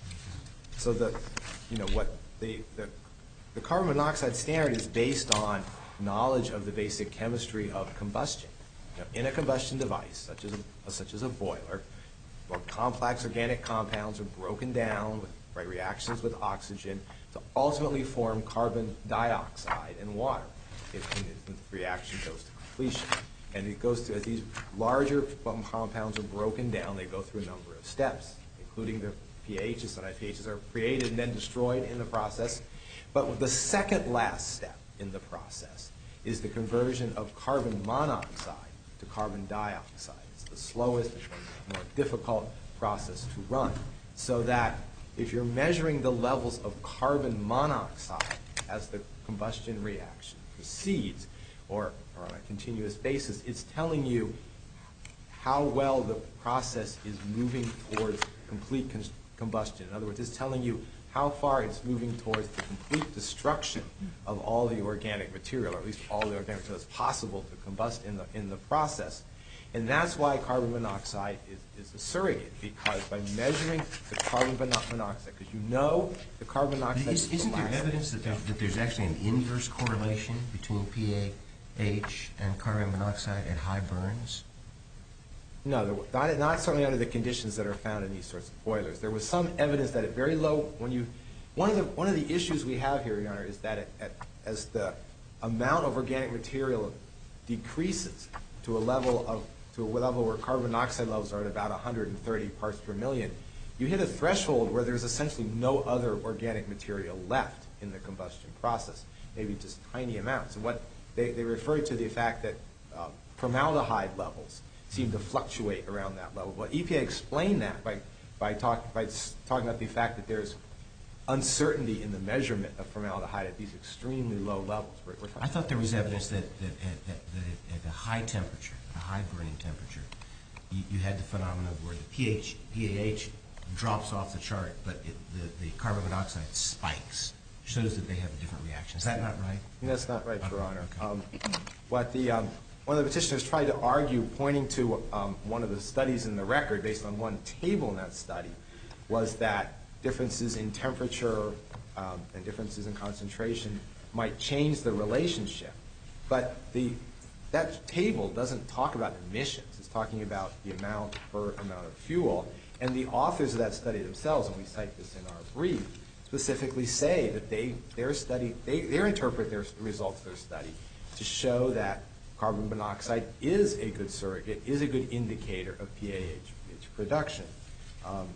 Speaker 6: So the, you know, what the, the the carbon monoxide standard is based on knowledge of the basic chemistry of combustion. You know, in a combustion device, such as a, such as a boiler, where complex organic compounds are broken down with by reactions with oxygen to ultimately form carbon dioxide and water. It, the reaction goes to completion. And it goes through, as these larger compounds are broken down, they go through a number of steps, including the pHs. Sometimes pHs are created and then destroyed in the process. But the second last step in the process is the conversion of carbon monoxide to carbon dioxide. It's the slowest and more difficult process to run. So that if you're measuring the levels of carbon monoxide as the combustion reaction proceeds, or, or on a continuous basis, it's telling you how well the process is moving towards complete con- combustion. In other words, it's telling you how far it's moving towards the complete destruction of all the organic material, or at least all the organic material that's possible to combust in the in the process. And that's why carbon monoxide is, is a surrogate, because by measuring the carbon monoxide, because you know the carbon monoxide...
Speaker 3: Is, isn't there evidence that there's, that there's actually an inverse correlation between pH and carbon monoxide at high burns?
Speaker 6: No, not, not certainly under the conditions that are found in these sorts of boilers. There was some evidence that at very low, when you, one of the one of the issues we have here, Your Honor, is that at, at, as the amount of organic material decreases to a level of to a level where carbon monoxide levels are at about one hundred thirty parts per million, you hit a threshold where there's essentially no other organic material left in the combustion process, maybe just tiny amounts. And what they, they refer to the fact that uh, formaldehyde levels seem to fluctuate around that level. Well, E P A explained that by by, talk, by talking about the fact that there's uncertainty in the measurement of formaldehyde at these extremely low levels. We're, we're
Speaker 3: I thought there was evidence that, that, at, that, that at a high temperature, a high burning temperature, you, you had the phenomenon where the pH, pH drops off the chart, but it, the, the carbon monoxide spikes, shows that they have a different reaction. Is that not right?
Speaker 6: That's not right, Your Honor.
Speaker 3: Okay.
Speaker 6: Um, what the um, one of the petitioners tried to argue, pointing to um, one of the studies in the record based on one table in that study, was that differences in temperature um, and differences in concentration might change the relationship. But the that table doesn't talk about emissions. It's talking about the amount per amount of fuel. And the authors of that study themselves, and we cite this in our brief, specifically say that they their study they, they interpret their results of their study to show that carbon monoxide is a good surrogate, is a good indicator of P A H production. Um,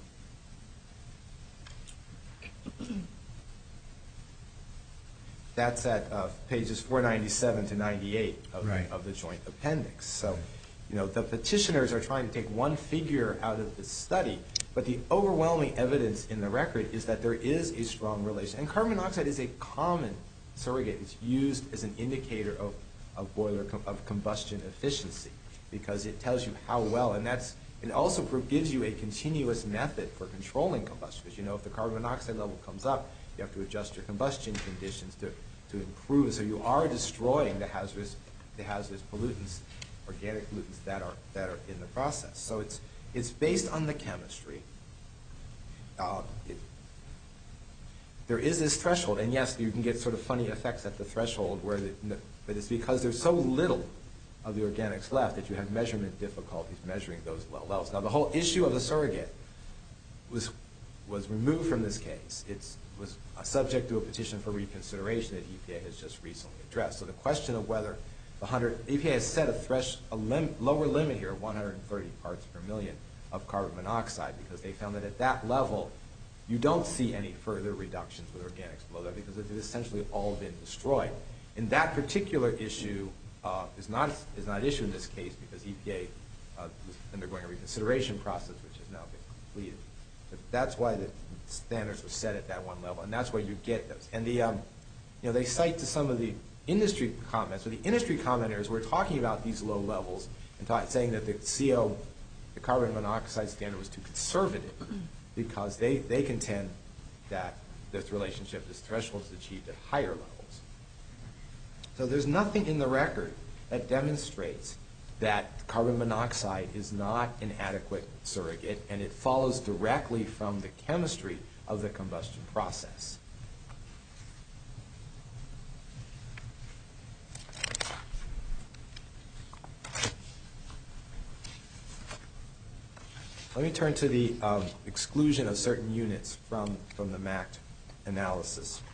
Speaker 6: that's at uh, pages four ninety-seven to ninety-eight of,
Speaker 3: right.
Speaker 6: of the joint appendix. So, you know, the petitioners are trying to take one figure out of the study, but the overwhelming evidence in the record is that there is a strong relation. And carbon monoxide is a common surrogate. It's used as an indicator of, of boiler com- of combustion efficiency because it tells you how well, and that's it also gives you a continuous method for controlling combustion. Because you know if the carbon monoxide level comes up, you have to adjust your combustion conditions to, to improve. So you are destroying the hazardous the hazardous pollutants, organic pollutants that are that are in the process. So it's it's based on the chemistry. Uh, it, there is this threshold, and yes, you can get sort of funny effects at the threshold, where the, but it's because there's so little of the organics left, that you have measurement difficulties measuring those low levels. Now, the whole issue of the surrogate was was removed from this case. It was subject to a petition for reconsideration that E P A has just recently addressed. So the question of whether the one hundred, E P A has set a, thresh, a lim, lower limit here of one hundred thirty parts per million of carbon monoxide, because they found that at that level, you don't see any further reductions with organics below that, because it has essentially all been destroyed. And that particular issue uh, is not is not an issue in this case, because E P A uh, was undergoing a reconsideration process, which has now been completed. But that's why the standards were set at that one level, and that's where you get those. And the, um, you know, they cite to some of the industry comments, or the industry commenters were talking about these low levels and talk, saying that the C O, the carbon monoxide standard, was too conservative, because they, they contend that this relationship, this threshold, is achieved at higher levels. So there's nothing in the record that demonstrates that carbon monoxide is not an adequate surrogate, and it follows directly from the chemistry of the combustion process. Let me turn to the um, exclusion of certain units from, from the M A C T analysis.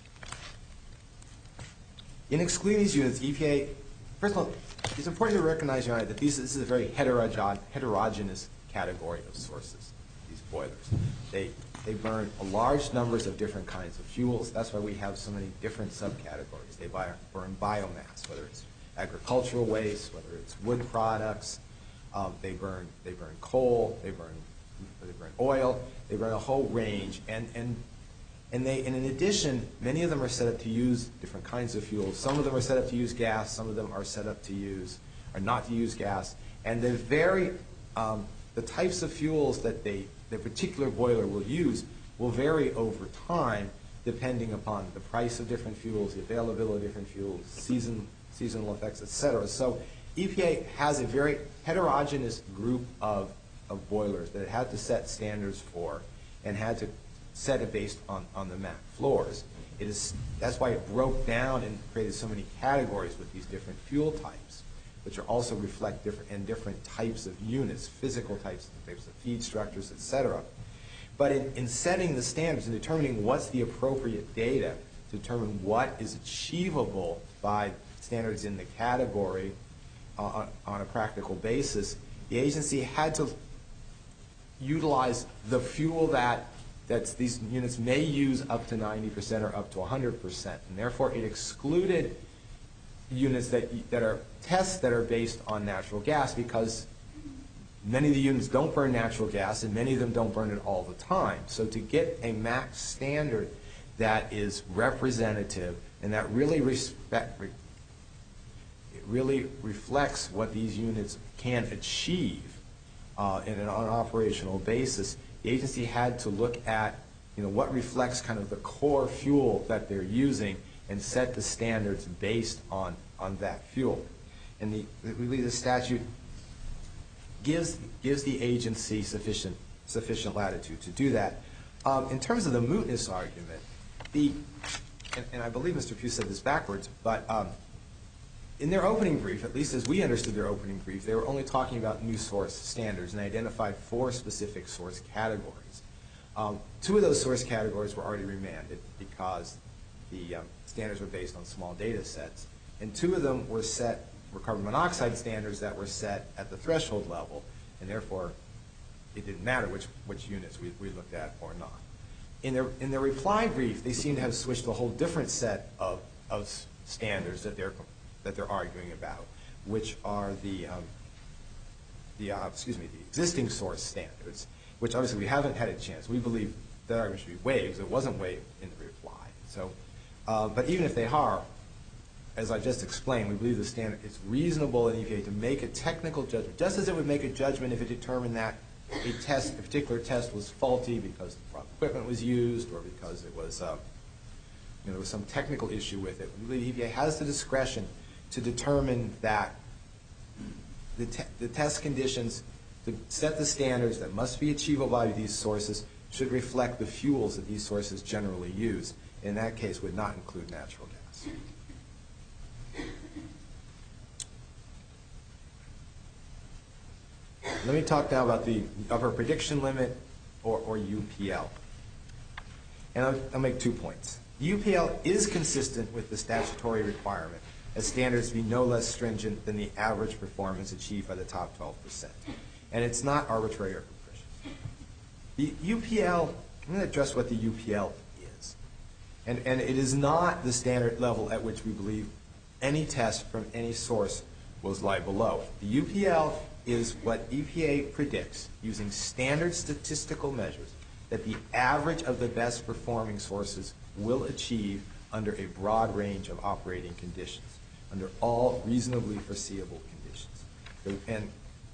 Speaker 6: In excluding these units, E P A, first of all, it's important to recognize, Your Honor, that these, this is a very heterogen, heterogeneous category of sources, these boilers. They, they burn large numbers of different kinds of fuels. That's why we have so many different subcategories. They buy, burn biomass, whether it's agricultural waste, whether it's wood products. Um, they burn they burn coal, they burn they burn oil, they burn a whole range, and and and they and in addition, many of them are set up to use different kinds of fuels. Some of them are set up to use gas. Some of them are set up to use are not to use gas. And they vary. Um, the types of fuels that they the particular boiler will use will vary over time, depending upon the price of different fuels, the availability of different fuels, season seasonal effects, et cetera. So E P A has a very heterogeneous group of, of boilers that it had to set standards for, and had to set it based on, on the M A C floors. It is, that's why it broke down and created so many categories with these different fuel types, which are also reflect different and different types of units, physical types, types of feed structures, et cetera. But in, in setting the standards and determining what's the appropriate data to determine what is achievable by standards in the category, On, on a practical basis, the agency had to utilize the fuel that that's these units may use up to ninety percent or up to one hundred percent, and therefore it excluded units that that are tests that are based on natural gas, because many of the units don't burn natural gas and many of them don't burn it all the time. So to get a M A C standard that is representative and that really respect really reflects what these units can achieve uh, in an operational basis, the agency had to look at, you know, what reflects kind of the core fuel that they're using and set the standards based on, on that fuel. And the, we believe the statute gives gives the agency sufficient sufficient latitude to do that. Um, in terms of the mootness argument, the and, and I believe Mister Pugh said this backwards, but um, in their opening brief, at least as we understood their opening brief, they were only talking about new source standards and identified four specific source categories. Um, two of those source categories were already remanded because the um, standards were based on small data sets, and two of them were set were carbon monoxide standards that were set at the threshold level, and therefore it didn't matter which which units we, we looked at or not. In their in their reply brief, they seem to have switched to a whole different set of of standards that they're that they're arguing about, which are the um, the uh, excuse me the existing source standards, which obviously we haven't had a chance. We believe that argument should be waived because it wasn't waived in the reply. So, uh, but even if they are, as I just explained, we believe the standard is reasonable in E P A to make a technical judgment, just as it would make a judgment if it determined that a test, a particular test, was faulty because the wrong equipment was used or because it was, uh, you know, there was some technical issue with it. We believe E P A has the discretion to determine that the, te the test conditions to set the standards that must be achievable by these sources should reflect the fuels that these sources generally use. In that case, would not include natural gas. Let me talk now about the upper prediction limit, or, or U P L. And I'll, I'll make two points. U P L is consistent with the statutory requirement as standards be no less stringent than the average performance achieved by the top twelve percent. And it's not arbitrary or capricious. The U P L, I'm going to address what the U P L is. And, and it is not the standard level at which we believe any test from any source will lie below. The U P L is what E P A predicts using standard statistical measures that the average of the best performing sources will achieve under a broad range of operating conditions, under all reasonably foreseeable conditions. And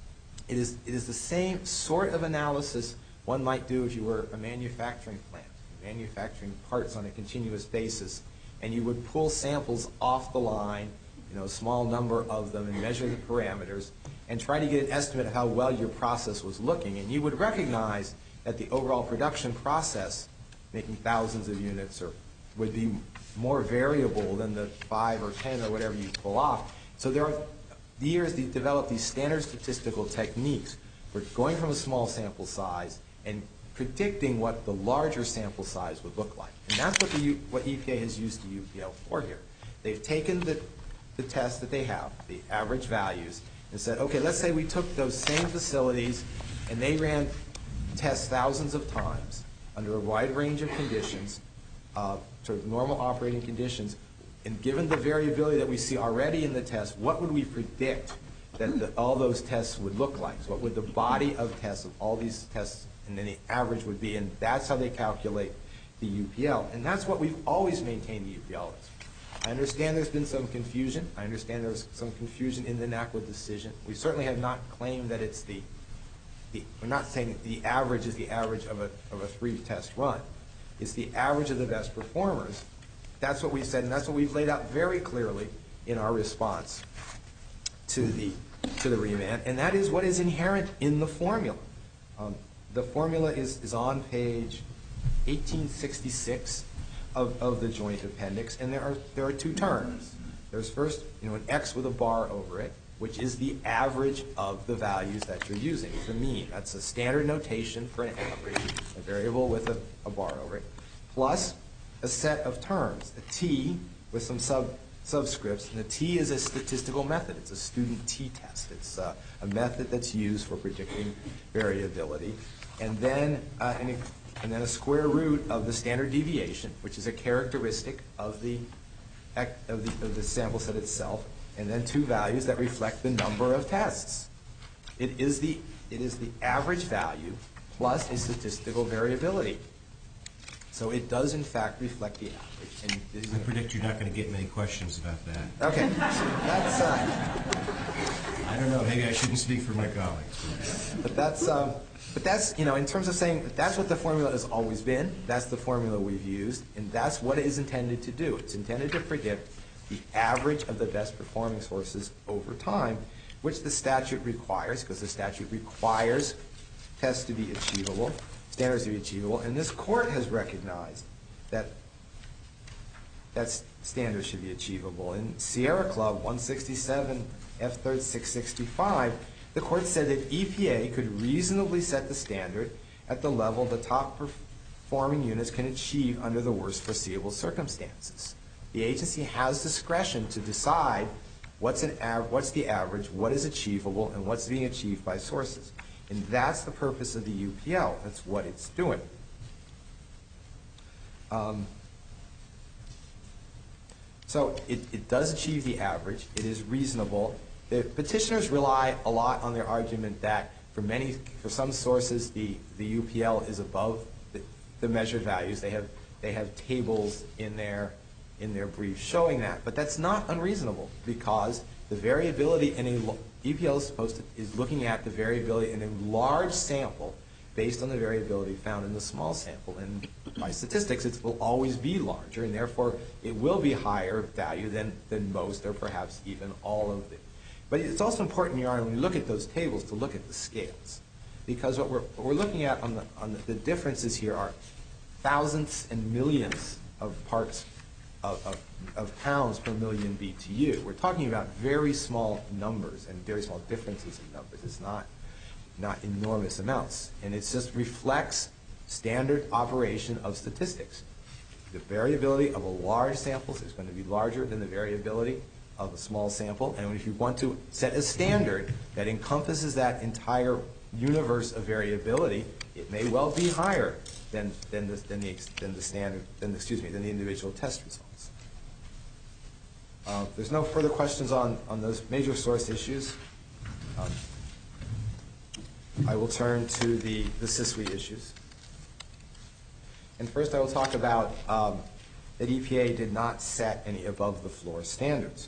Speaker 6: it is, it is the same sort of analysis one might do if you were a manufacturing plant, manufacturing parts on a continuous basis, and you would pull samples off the line, you know, a small number of them, and measure the parameters, and try to get an estimate of how well your process was looking. And you would recognize that the overall production process, making thousands of units, or would be more variable than the five or ten or whatever you pull off. So there are years they developed these standard statistical techniques for going from a small sample size and predicting what the larger sample size would look like. And that's what, the U, what E P A has used the U P L for here. They've taken the, the tests that they have, the average values, and said, okay, let's say we took those same facilities and they ran tests thousands of times under a wide range of conditions, uh, sort of normal operating conditions, and given the variability that we see already in the test, what would we predict that the, all those tests would look like? So what would the body of tests of all these tests, and then the average would be, and that's how they calculate the U P L. And that's what we've always maintained the U P L is. I understand there's been some confusion. I understand there's some confusion in the NACWA decision. We certainly have not claimed that it's the, the we're not saying that the average is the average of a, of a three-test run. It's the average of the best performers. That's what we've said, and that's what we've laid out very clearly in our response to the to the remand, and that is what is inherent in the formula. Um, the formula is, is on page eighteen sixty-six of, of the joint appendix, and there are there are two terms. There's first, you know, an X with a bar over it, which is the average of the values that you're using. It's the mean. That's a standard notation for an average, a variable with a, a bar over it, plus a set of terms, a T with some sub subscripts, and the T is a statistical method. It's a student t-test. It's uh, a method that's used for predicting variability, and then uh, and, and then a square root of the standard deviation, which is a characteristic of the of the of the sample set itself, and then two values that reflect the number of tests. It is the it is the average value plus a statistical variability. So it does, in fact, reflect the average. And
Speaker 3: I predict you're not going to get many questions about that.
Speaker 6: Okay. That's, uh,
Speaker 3: I don't know. Maybe I shouldn't speak for my colleagues.
Speaker 6: but that's, um, but that's, you know, in terms of saying that that's what the formula has always been, that's the formula we've used, and that's what it is intended to do. It's intended to predict the average of the best performing sources over time, which the statute requires, because the statute requires tests to be achievable, standards to be achievable, and this court has recognized that that standards should be achievable. In Sierra Club one sixty-seven F third six sixty-five, the court said that E P A could reasonably set the standard at the level the top performing units can achieve under the worst foreseeable circumstances. The agency has discretion to decide what's an av- what's the average, what is achievable, and what's being achieved by sources. And that's the purpose of the U P L. That's what it's doing. Um, so it, it does achieve the average. It is reasonable. The petitioners rely a lot on their argument that for many, for some sources, the, the U P L is above the, the measured values. They have they have tables in their in their brief showing that, but that's not unreasonable because the variability in a E P L is supposed to is looking at the variability in a large sample based on the variability found in the small sample, and by statistics it will always be larger, and therefore it will be higher value than than most or perhaps even all of it. But it's also important, Your Honor, when you look at those tables to look at the scales, because what we're what we're looking at on the on the, the differences here are thousands and millions of parts Of, of, of pounds per million B T U. We're talking about very small numbers and very small differences in numbers. It's not, not enormous amounts. And it just reflects standard operation of statistics. The variability of a large sample is going to be larger than the variability of a small sample. And if you want to set a standard that encompasses that entire universe of variability, it may well be higher than than the than the, than the standard than the, excuse me than the individual test results. Uh, there's no further questions on on those major source issues. Um, I will turn to the the S I S W I issues. And first, I will talk about um, that E P A did not set any above-the-floor standards.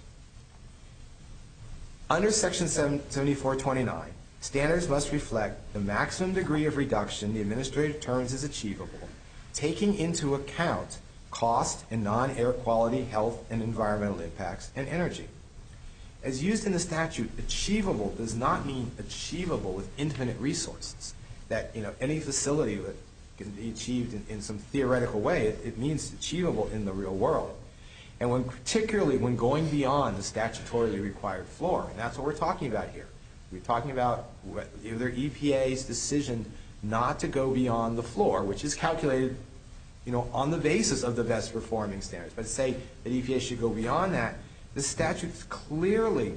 Speaker 6: Under Section seventy-four twenty-nine, standards must reflect the maximum degree of reduction the administrator determines is achievable, taking into account cost and non-air quality, health and environmental impacts, and energy. As used in the statute, achievable does not mean achievable with infinite resources, that you know any facility that can be achieved in, in some theoretical way. It, it means achievable in the real world. And when, particularly when going beyond the statutorily required floor, and that's what we're talking about here. We're talking about either E P A's decision not to go beyond the floor, which is calculated you know, on the basis of the best performing standards. But say that E P A should go beyond that, the statute clearly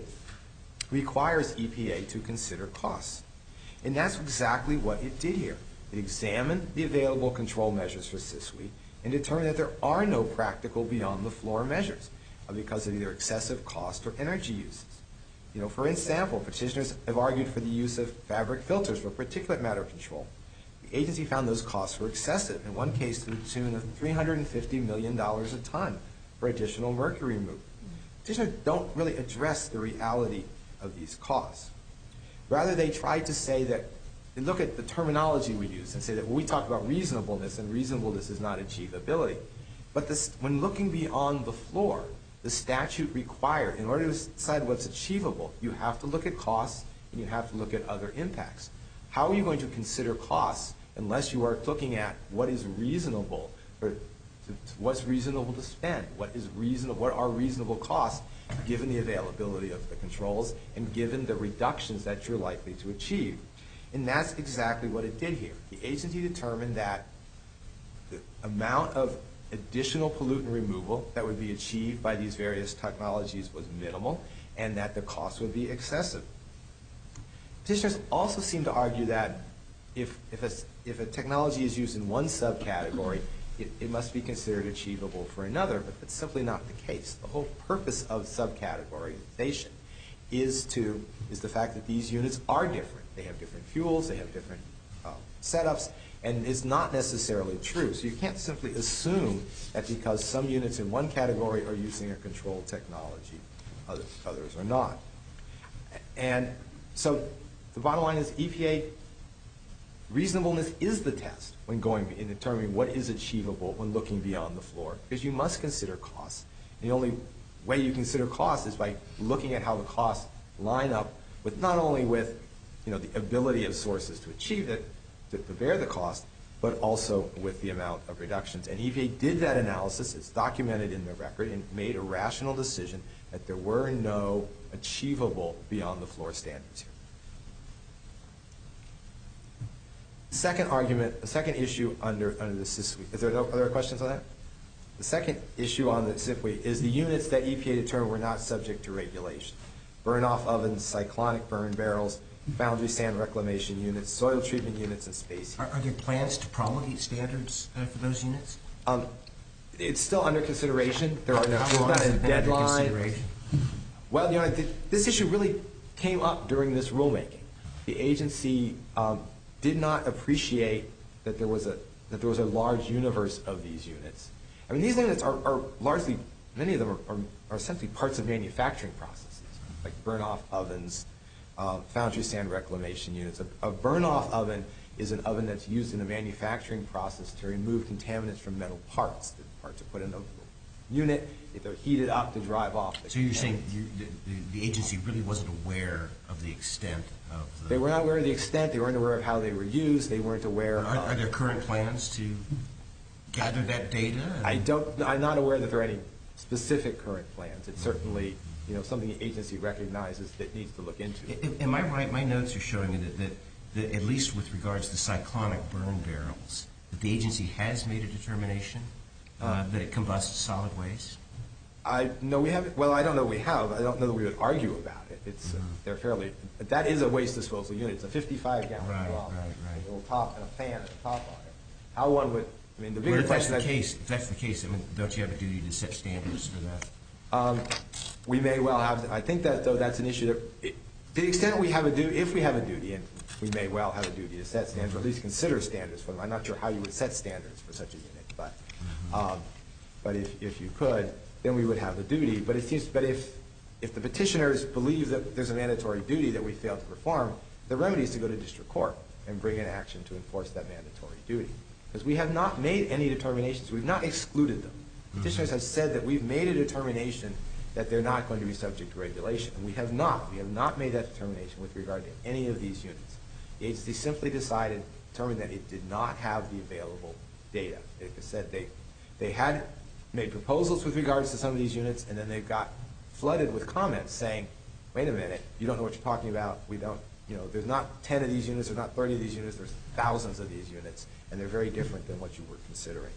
Speaker 6: requires E P A to consider costs. And that's exactly what it did here. It examined the available control measures for S I S W I and determined that there are no practical beyond-the-floor measures because of either excessive cost or energy uses. You know, for example, petitioners have argued for the use of fabric filters for particulate matter control. The agency found those costs were excessive, in one case to the tune of three hundred fifty million dollars a ton for additional mercury removal. Petitioners don't really address the reality of these costs. Rather, they try to say that, they look at the terminology we use and say that when we talk about reasonableness, and reasonableness is not achievability. But this, when looking beyond the floor, the statute required, in order to decide what's achievable, you have to look at costs and you have to look at other impacts. How are you going to consider costs unless you are looking at what is reasonable, or what's reasonable to spend, what is reasonable, what are reasonable costs given the availability of the controls and given the reductions that you're likely to achieve? And that's exactly what it did here. The agency determined that the amount of additional pollutant removal that would be achieved by these various technologies was minimal and that the cost would be excessive. Petitioners also seem to argue that if, if, a, if a technology is used in one subcategory, it, it must be considered achievable for another, but that's simply not the case. The whole purpose of subcategorization is to is the fact that these units are different. They have different fuels, they have different uh, setups, and it's not necessarily true. So you can't simply assume that because some units in one category are using a controlled technology, others, others are not. And so the bottom line is E P A, reasonableness is the test when going in determining what is achievable when looking beyond the floor, because you must consider costs. And the only way you consider costs is by looking at how the costs line up with not only with you know, the ability of sources to achieve it, to, to bear the cost, but also with the amount of reductions. And E P A did that analysis. It's documented in the record and made a rational decision that there were no achievable beyond the floor standards here. Second argument, the second issue under, under the S I S W I, is there no other questions on that? The second issue on the S I S W I is the units that E P A determined were not subject to regulation. Burn-off ovens, cyclonic burn barrels, foundry sand reclamation units, soil treatment units, and space heat.
Speaker 3: Are, are there plans to promulgate standards uh, for those units?
Speaker 6: Um, it's still under consideration. There are no,
Speaker 3: How
Speaker 6: there's
Speaker 3: long
Speaker 6: not
Speaker 3: has
Speaker 6: a
Speaker 3: it been under
Speaker 6: deadline.
Speaker 3: consideration?
Speaker 6: Well, you know, th this issue really came up during this rulemaking. The agency um, did not appreciate that there was a that there was a large universe of these units. I mean, these units are, are largely, many of them are, are, are essentially parts of manufacturing processes, like burn-off ovens, uh, foundry sand reclamation units. A, a burn-off oven is an oven that's used in the manufacturing process to remove contaminants from metal parts. The parts are put in a unit, they're heated up to drive off the
Speaker 3: So you're saying you, the, the agency really wasn't aware of the extent of the...
Speaker 6: They were not aware of the extent, they weren't aware of how they were used, they weren't aware
Speaker 3: Are,
Speaker 6: of...
Speaker 3: are there current plans to gather that data?
Speaker 6: I don't, I'm not aware that there are any specific current plans. It's certainly, you know, something the agency recognizes that needs to look into.
Speaker 3: Am I right? My notes are showing that, that that at least with regards to cyclonic burn barrels, that the agency has made a determination uh, that it combusts solid waste?
Speaker 6: I no, we haven't. Well, I don't know we have. I don't know that we would argue about it. It's mm-hmm. uh, they're fairly. That is a waste disposal unit. It's a fifty-five gallon
Speaker 3: right,
Speaker 6: drum,
Speaker 3: right, right.
Speaker 6: a little top and a fan at the top on it. How one would? I mean, the bigger
Speaker 3: well, if
Speaker 6: question.
Speaker 3: That's the
Speaker 6: that,
Speaker 3: case. If that's the case, I mean, don't you have a duty to set standards for that?
Speaker 6: Um, we may well have. I think that though that's an issue that, it, to the extent we have a duty, if we have a duty, and we may well have a duty to set standards, or at least consider standards for them. I'm not sure how you would set standards for such a unit, but mm-hmm. um, but if if you could. Then we would have the duty. But it seems, but if if the petitioners believe that there's a mandatory duty that we failed to perform, the remedy is to go to district court and bring in action to enforce that mandatory duty. Because we have not made any determinations. We've not excluded them. Mm-hmm. Petitioners have said that we've made a determination that they're not going to be subject to regulation. And we have not. We have not made that determination with regard to any of these units. The agency simply decided, determined that it did not have the available data. It said they they had made proposals with regards to some of these units, and then they got flooded with comments saying, wait a minute, you don't know what you're talking about. We don't, you know, there's not ten of these units, there's not thirty of these units, there's thousands of these units, and they're very different than what you were considering.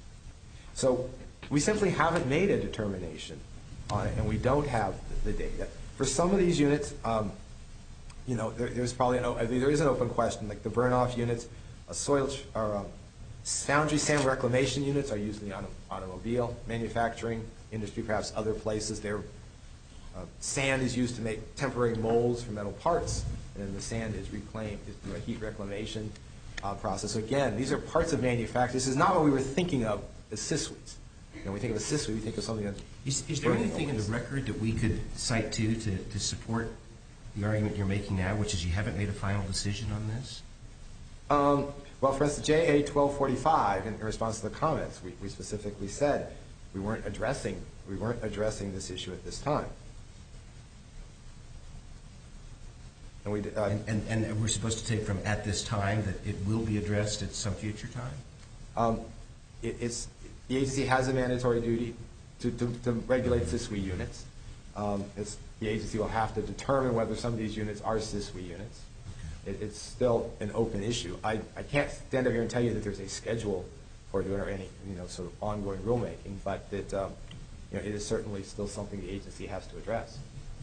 Speaker 6: So we simply haven't made a determination on it, and we don't have the, the data. For some of these units, um, you know, there, there's probably an, there is an open question, like the burn-off units, a soil, ch- or um, foundry sand reclamation units are used in the auto, automobile manufacturing industry, perhaps other places. There, uh, sand is used to make temporary molds for metal parts, and then the sand is reclaimed through a heat reclamation uh, process. So again, these are parts of manufacture. This is not what we were thinking of as C I S Ws. You know, when we think of a C I S W, we think of something that's...
Speaker 3: Is, is there anything in the record that we could cite to, to to support the argument you're making now, which is you haven't made a final decision on this?
Speaker 6: Um, well, for instance, J A twelve forty-five, in, in response to the comments, we, we specifically said we weren't addressing we weren't addressing this issue at this time. And, we, uh,
Speaker 3: and, and, and we're supposed to take from at this time that it will be addressed at some future time?
Speaker 6: Um, it, it's the agency has a mandatory duty to, to, to regulate C I S W units. Um, it's, the agency will have to determine whether some of these units are C I S W units. It, it's still an open issue. I, I can't stand up here and tell you that there's a schedule for doing or any you know sort of ongoing rulemaking, but that um, you know it is certainly still something the agency has to address.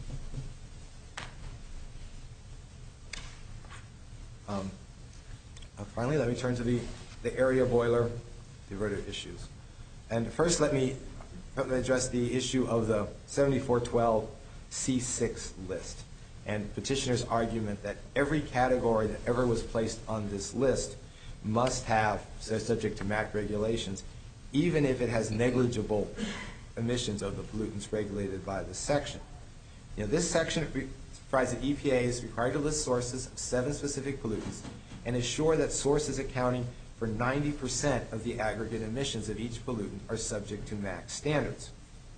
Speaker 6: Um, uh, finally, let me turn to the, the area boiler diverter issues. And first, let me, let me address the issue of the seventy-four twelve C six list and petitioner's argument that every category that ever was placed on this list must have, so subject to M A C regulations, even if it has negligible emissions of the pollutants regulated by this section. You know, this section provides that E P A is required to list sources of seven specific pollutants and assure that sources accounting for ninety percent of the aggregate emissions of each pollutant are subject to M A C standards.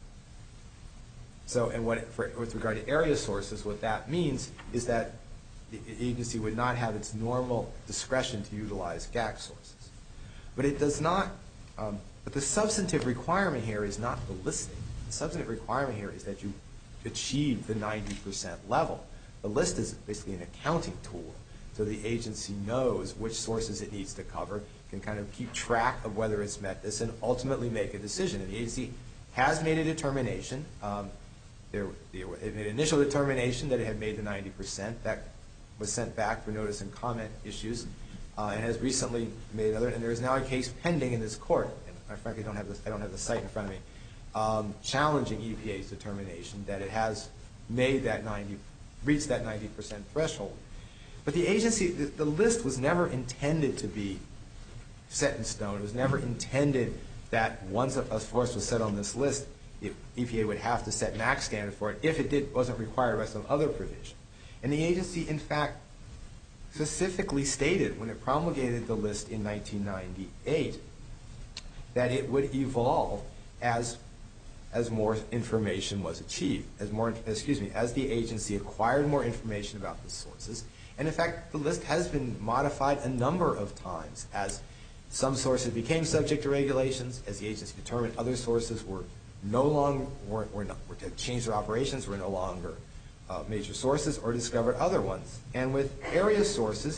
Speaker 6: So, and what, for, with regard to area sources, what that means is that the agency would not have its normal discretion to utilize G A C sources. But it does not, um, but the substantive requirement here is not the listing. The substantive requirement here is that you achieve the ninety percent level. The list is basically an accounting tool, so the agency knows which sources it needs to cover, can kind of keep track of whether it's met this, and ultimately make a decision. And the agency has made a determination. Um, there, it made an initial determination that it had made the ninety percent. That was sent back for notice and comment issues, uh, and has recently made another. And there is now a case pending in this court. And I frankly don't have this. I don't have the site in front of me. Um, challenging E P A's determination that it has made that ninety, reached that ninety percent threshold. But the agency, the, the list was never intended to be set in stone. It was never intended that once a, a source was set on this list, it, E P A would have to set M A C standard for it if it did wasn't required by some other provision. And the agency, in fact, specifically stated when it promulgated the list in nineteen ninety-eight that it would evolve as as more information was achieved, as more, excuse me, as the agency acquired more information about the sources. And in fact, the list has been modified a number of times as some sources became subject to regulations, as the agency determined other sources were no longer, were, were, not, were to change their operations, were no longer uh, major sources, or discovered other ones. And with area sources,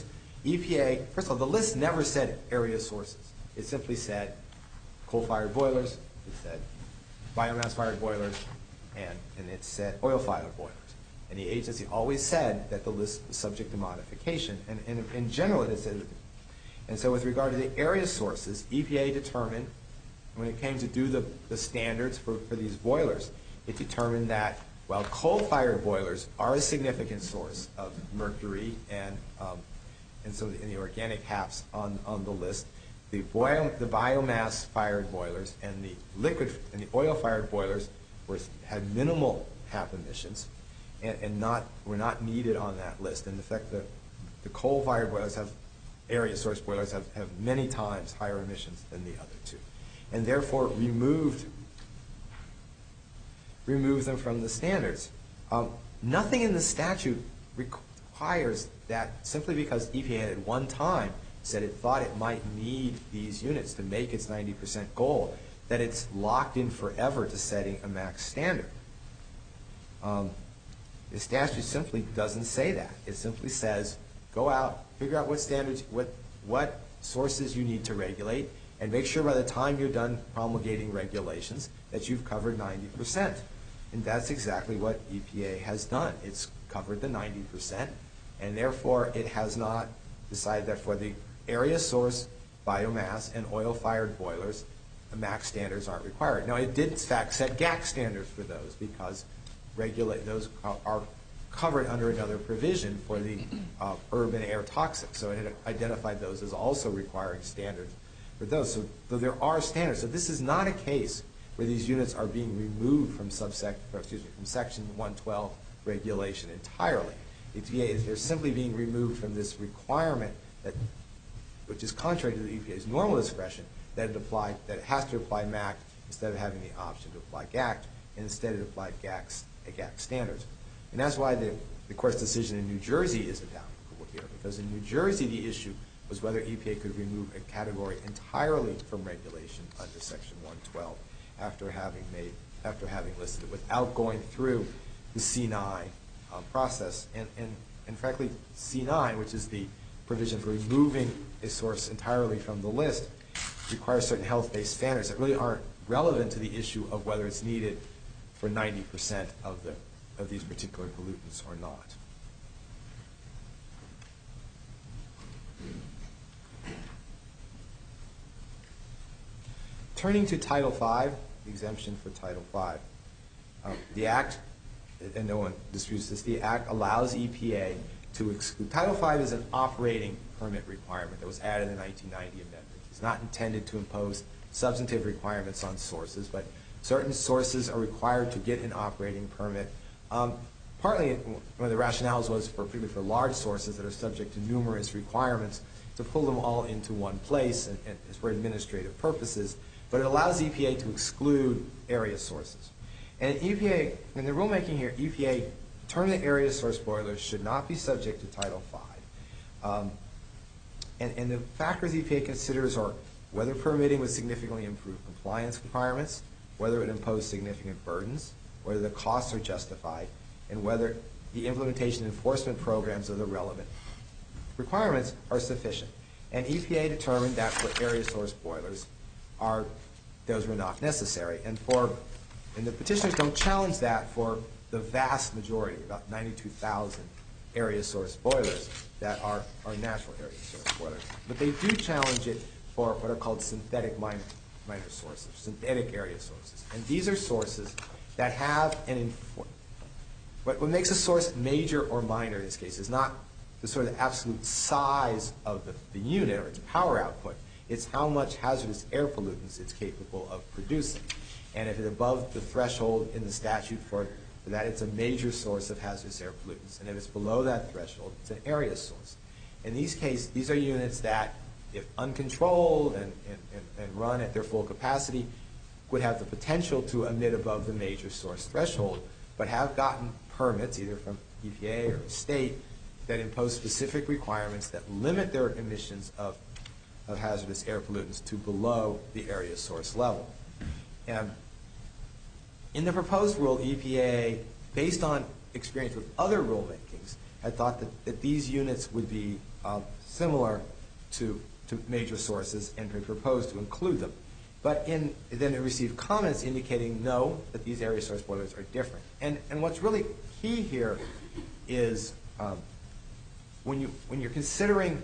Speaker 6: E P A, first of all, the list never said area sources. It simply said coal-fired boilers, it said biomass-fired boilers, and, and it said oil-fired boilers. And the agency always said that the list was subject to modification, and, and in general it said. And so with regard to the area sources, E P A determined, when it came to do the, the standards for, for these boilers, it determined that while coal-fired boilers are a significant source of mercury and um, and so in the organic H A Ps on, on the list, the, boil, the biomass-fired boilers and the liquid and the oil-fired boilers were, had minimal H A P emissions and, and not were not needed on that list. And in fact, the, the coal-fired boilers have area source boilers have, have many times higher emissions than the other two, and therefore removed removed them from the standards. Um, nothing in the statute requires that simply because E P A at one time said it thought it might need these units to make its ninety percent goal, that it's locked in forever to setting a max standard. Um, the statute simply doesn't say that. It simply says, go out, figure out what standards, what, what sources you need to regulate, and make sure by the time you're done promulgating regulations that you've covered ninety percent. And that's exactly what E P A has done. It's covered the ninety percent, and therefore it has not decided that for the area source biomass and oil-fired boilers, the max standards aren't required. Now, it did, in fact, set G A C standards for those because regulate those are covered under another provision for the uh, urban air toxics. So it had identified those as also requiring standards for those. So, so there are standards. So this is not a case where these units are being removed from subsect, or excuse me, from Section one twelve regulation entirely. E P A is they're simply being removed from this requirement that, which is contrary to the E P A's normal discretion, that it apply that it has to apply M A C instead of having the option to apply G A C, and instead it applied G A C, G A C standards. And that's why the, the court's decision in New Jersey isn't applicable here, because in New Jersey the issue was whether E P A could remove a category entirely from regulation under Section one twelve after having made after having listed it without going through the C nine um, process. And, and and frankly, C nine, which is the provision for removing a source entirely from the list, requires certain health-based standards that really aren't relevant to the issue of whether it's needed for ninety percent of the of these particular pollutants or not. Turning to Title five, the exemption for Title five. Um, the Act, and no one disputes this, the Act allows E P A to exclude. Title five is an operating permit requirement that was added in the nineteen ninety amendment. It's not intended to impose substantive requirements on sources, but certain sources are required to get an operating permit. Um, partly, one of the rationales was for particularly for large sources that are subject to numerous requirements to pull them all into one place, and, and it's for administrative purposes. But it allows E P A to exclude area sources. And E P A, in the rulemaking here, E P A determined that area source boilers should not be subject to Title five. Um, and, and the factors E P A considers are whether permitting would significantly improve compliance requirements, whether it imposed significant burdens, whether the costs are justified, and whether the implementation and enforcement programs of the relevant requirements are sufficient. And E P A determined that for area source boilers, are those were not necessary. And for and the petitioners don't challenge that for the vast majority, about ninety-two thousand area source boilers that are, are natural area source boilers. But they do challenge it for what are called synthetic minor, minor sources, synthetic area sources. And these are sources that have an infor- what, what makes a source major or minor in this case is not the sort of absolute size of the, the unit or its power output. It's how much hazardous air pollutants it's capable of producing. And if it's above the threshold in the statute for, for that, it's a major source of hazardous air pollutants. And if it's below that threshold, it's an area source. In these cases, these are units that, if uncontrolled and, and, and, and run at their full capacity, would have the potential to emit above the major source threshold, but have gotten permits, either from E P A or state, that impose specific requirements that limit their emissions of of hazardous air pollutants to below the area source level. And in the proposed rule, E P A, based on experience with other rulemakings, had thought that, that these units would be uh, similar to, to major sources and we propose to include them. But in, then it received comments indicating no, that these area source boilers are different. And, and what's really key here is um, when, you, when you're considering,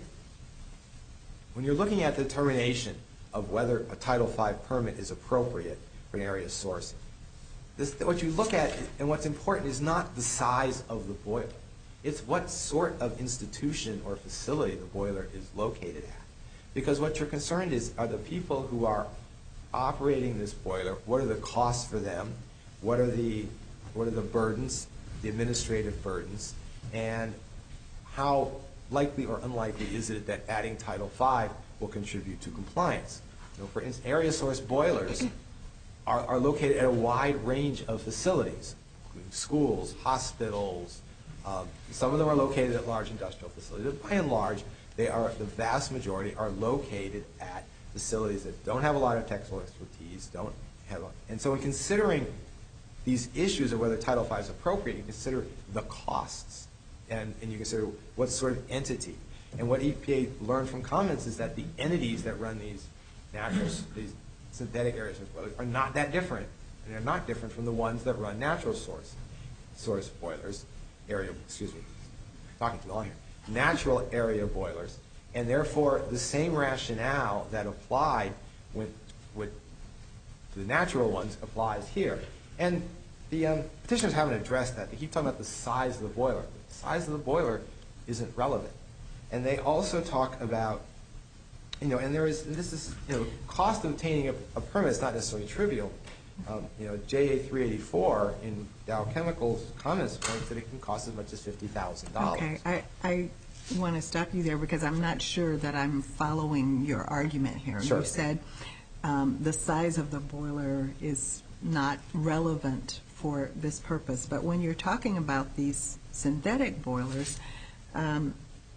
Speaker 6: when you're looking at the determination of whether a Title five permit is appropriate for an area source, this, what you look at and what's important is not the size of the boiler. It's what sort of institution or facility the boiler is located at. Because what you're concerned is, are the people who are operating this boiler, what are the costs for them, what are the, what are the burdens, the administrative burdens, and how likely or unlikely is it that adding Title five will contribute to compliance. You know, for instance, area source boilers are, are located at a wide range of facilities, including schools, hospitals. Um, some of them are located at large industrial facilities. By and large, they are, the vast majority are located at facilities that don't have a lot of technical expertise, don't have, a, and so in considering these issues of whether Title five is appropriate, you consider the costs, and, and you consider what sort of entity. And what E P A learned from comments is that the entities that run these natural, these synthetic area source boilers are not that different, and they're not different from the ones that run natural source source boilers, area, excuse me, talking too long here, natural area boilers. And therefore, the same rationale that applied with, with the natural ones applies here. And the um, petitioners haven't addressed that. They keep talking about the size of the boiler. The size of the boiler isn't relevant. And they also talk about, you know, and there is, and this is, you know, cost of obtaining a, a permit is not necessarily trivial. Um, you know, J A three eighty-four in Dow Chemicals comments points that it can cost as much as fifty thousand dollars.
Speaker 4: Okay, I. I want to stop you there because I'm not sure that I'm following your argument here.
Speaker 6: Sure.
Speaker 4: You said um, the size of the boiler is not relevant for this purpose, but when you're talking about these synthetic boilers, um,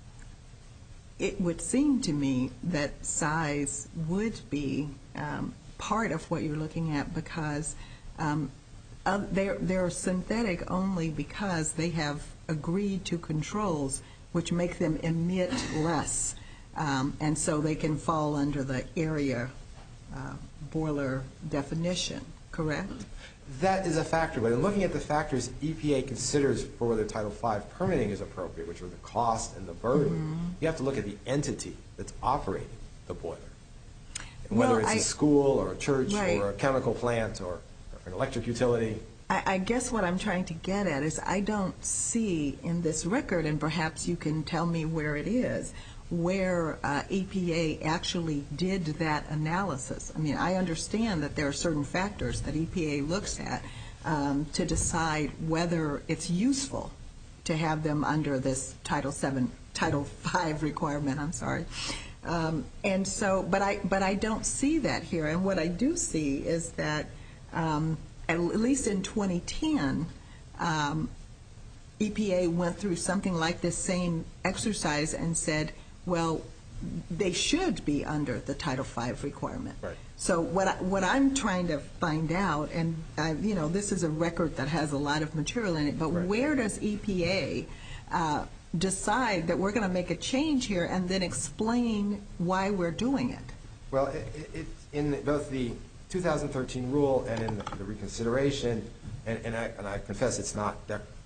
Speaker 4: it would seem to me that size would be um, part of what you're looking at because um, uh, they're, they're synthetic only because they have agreed to controls which make them emit less, um, and so they can fall under the area uh, boiler definition, correct?
Speaker 6: That is a factor, but in looking at the factors E P A considers for whether Title five permitting is appropriate, which are the cost and the burden, mm-hmm. you have to look at the entity that's operating the boiler. And whether
Speaker 4: well,
Speaker 6: it's
Speaker 4: I,
Speaker 6: a school or a church
Speaker 4: right.
Speaker 6: or a chemical plant or, or an electric utility.
Speaker 4: I, I guess what I'm trying to get at is I don't see in this record, and perhaps you can tell me where it is, where uh, E P A actually did that analysis. I mean, I understand that there are certain factors that E P A looks at um, to decide whether it's useful to have them under this Title seven, Title five requirement. I'm sorry. Um, and so, but I, but I don't see that here. And what I do see is that, um, at least in twenty ten, um, E P A went through something like this same exercise and said, well, they should be under the Title five requirement.
Speaker 6: Right.
Speaker 4: So what I, what I'm trying to find out, and I, you know, this is a record that has a lot of material in it, but
Speaker 6: right.
Speaker 4: where does E P A uh, decide that we're going to make a change here and then explain why we're doing it?
Speaker 6: Well, it, it, it's in both the two thousand thirteen rule and in the, the reconsideration, and, and, I, and I confess it's not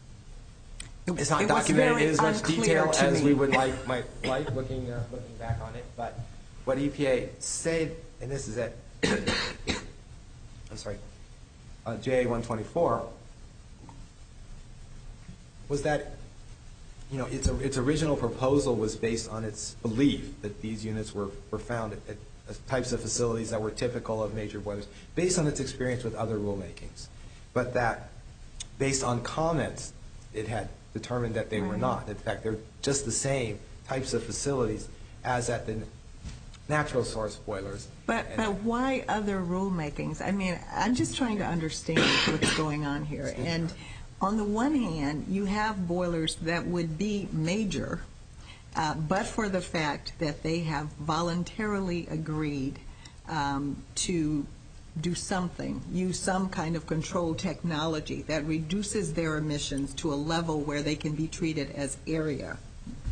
Speaker 6: it's not
Speaker 4: it
Speaker 6: documented in as much detail as
Speaker 4: me.
Speaker 6: we would like might like looking uh, looking back on it. But what E P A said, and this is at I'm sorry, uh, J A one twenty-four, was that you know its its original proposal was based on its belief that these units were were found at, at types of facilities that were typical of major boilers, based on its experience with other rulemakings, but that based on comments, it had determined that they
Speaker 4: right.
Speaker 6: were not. In fact, they're just the same types of facilities as at the natural source boilers.
Speaker 4: But, but why other rulemakings? I mean, I'm just trying to understand what's going on here. And on the one hand, you have boilers that would be major, Uh, but for the fact that they have voluntarily agreed um, to do something, use some kind of control technology that reduces their emissions to a level where they can be treated as area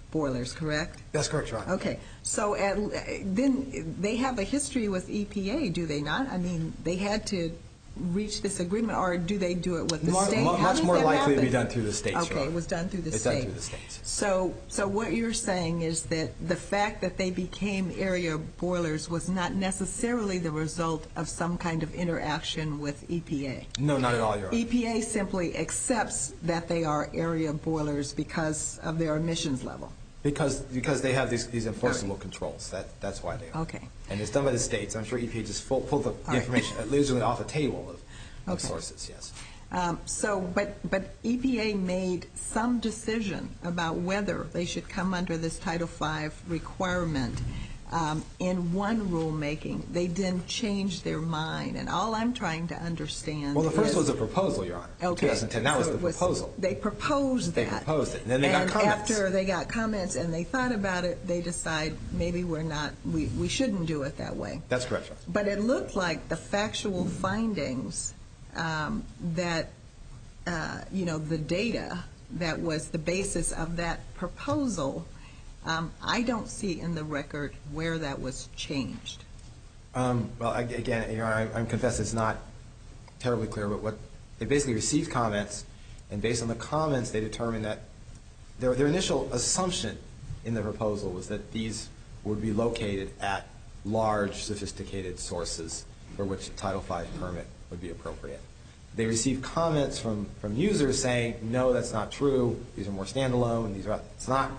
Speaker 4: boilers, correct?
Speaker 6: That's correct, Your Honor.
Speaker 4: Okay. So at, then they have a history with E P A, do they not? I mean, they had to reach this agreement, or do they do it with the
Speaker 6: More,
Speaker 4: state?
Speaker 6: mu-
Speaker 4: How
Speaker 6: much
Speaker 4: does
Speaker 6: more
Speaker 4: that
Speaker 6: likely to be
Speaker 4: happen?
Speaker 6: done through the states, Your
Speaker 4: Okay,
Speaker 6: Honor.
Speaker 4: it was done through the
Speaker 6: It's
Speaker 4: state.
Speaker 6: done through the states.
Speaker 4: So, so what you're saying is that the fact that they became area boilers was not necessarily the result of some kind of interaction with E P A.
Speaker 6: No, not at all, Your Honor.
Speaker 4: E P A simply accepts that they are area boilers because of their emissions level.
Speaker 6: Because because they have these, these enforceable controls. That That's why they are.
Speaker 4: Okay.
Speaker 6: And it's done by the states. I'm sure E P A just full, pulled the, the
Speaker 4: right.
Speaker 6: information literally off a table of, of
Speaker 4: Okay.
Speaker 6: sources, yes.
Speaker 4: Um, so, but, but E P A made some decision about whether they should come under this Title five requirement um, in one rulemaking. They didn't change their mind, and all I'm trying to understand
Speaker 6: Well, the first
Speaker 4: is,
Speaker 6: was a proposal, Your Honor. In
Speaker 4: okay,
Speaker 6: two thousand ten, that was
Speaker 4: so
Speaker 6: the
Speaker 4: it was-
Speaker 6: proposal.
Speaker 4: They proposed
Speaker 6: They
Speaker 4: that.
Speaker 6: proposed it, and then they got
Speaker 4: And
Speaker 6: comments.
Speaker 4: after they got comments and they thought about it, they decide maybe we're not, we, we shouldn't do it that way.
Speaker 6: That's correct, Your Honor.
Speaker 4: But it looked like the factual findings um, that, uh, you know, the data that was the basis of that proposal, um, I don't see in the record where that was changed.
Speaker 6: Um, well, ag- again, Your Honor, I, I confess it's not terribly clear, but what they basically received comments, and based on the comments, they determined that their, their initial assumption in the proposal was that these would be located at large, sophisticated sources for which a Title five permit would be appropriate. They received comments from, from users saying, no, that's not true. These are more standalone. These are, it's not,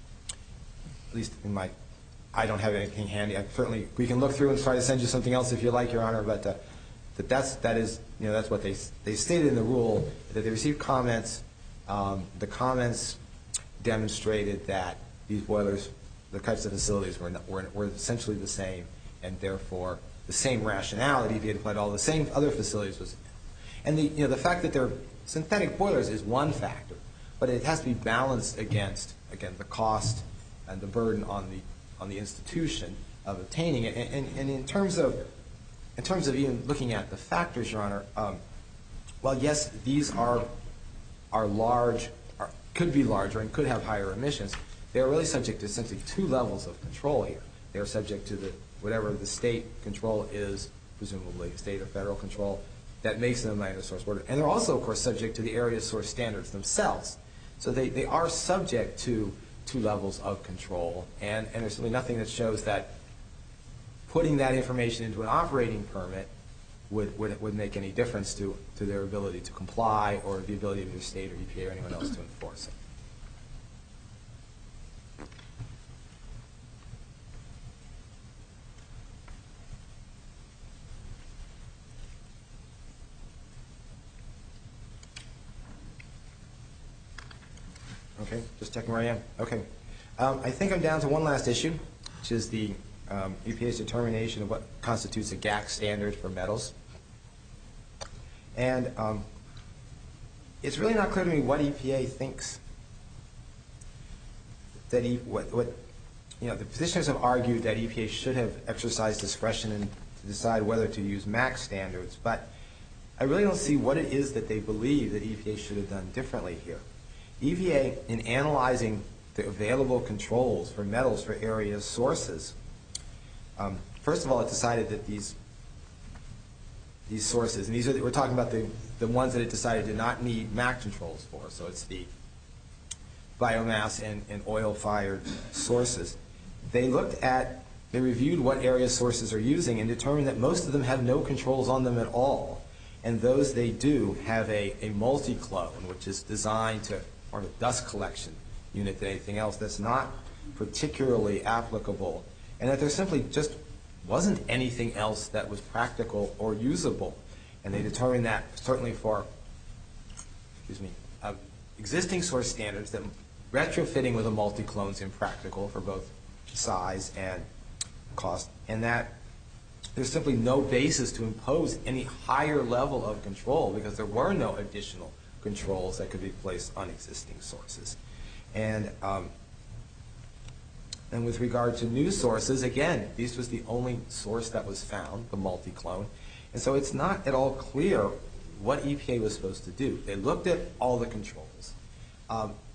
Speaker 6: at least in my, I don't have anything handy. I certainly, we can look through and try to send you something else if you like, Your Honor, but uh, that that's, that is, you know, that's what they, they stated in the rule, that they received comments. Um, the comments demonstrated that these boilers, the types of facilities were, not, were, were essentially the same, and therefore the same rationality, if you had applied all the same other facilities was. And the, you know, the fact that they're synthetic boilers is one factor, but it has to be balanced against, again, the cost and the burden on the on the institution of obtaining it. And, and, and in terms of in terms of even looking at the factors, Your Honor, um, well, yes, these are are large, are, could be larger and could have higher emissions. They are really subject to essentially two levels of control here. They are subject to the whatever the state control is, presumably state or federal control, that makes them a minor source boiler. And they're also, of course, subject to the area source standards themselves. So they, they are subject to two levels of control. And, and there's really nothing that shows that putting that information into an operating permit would, would, would make any difference to, to their ability to comply or the ability of the state or E P A or anyone else to enforce it. Okay, just checking where I am. Okay. Um, I think I'm down to one last issue, which is the um, E P A's determination of what constitutes a G A C standard for metals. And um, it's really not clear to me what E P A thinks. That e, what, what, you know, the petitioners have argued that E P A should have exercised discretion in, to decide whether to use MAC standards, but I really don't see what it is that they believe that E P A should have done differently here. E P A, in analyzing the available controls for metals for area sources, um, first of all, it decided that these these sources, and these are we're talking about the the ones that it decided did not need MAC controls for. So it's the biomass and, and oil-fired sources. They looked at, they reviewed what area sources are using and determined that most of them have no controls on them at all. And those they do have a, a multi-clone, which is designed to form a dust collection unit than anything else that's not particularly applicable. And that there simply just wasn't anything else that was practical or usable. And they determined that certainly for, excuse me, uh, existing source standards that retrofitting with a multi-clone is impractical for both size and cost, and that there's simply no basis to impose any higher level of control because there were no additional controls that could be placed on existing sources. And um, and with regard to new sources, again, this was the only source that was found, the multi-clone. And so it's not at all clear what E P A was supposed to do. They looked at all the controls. Um,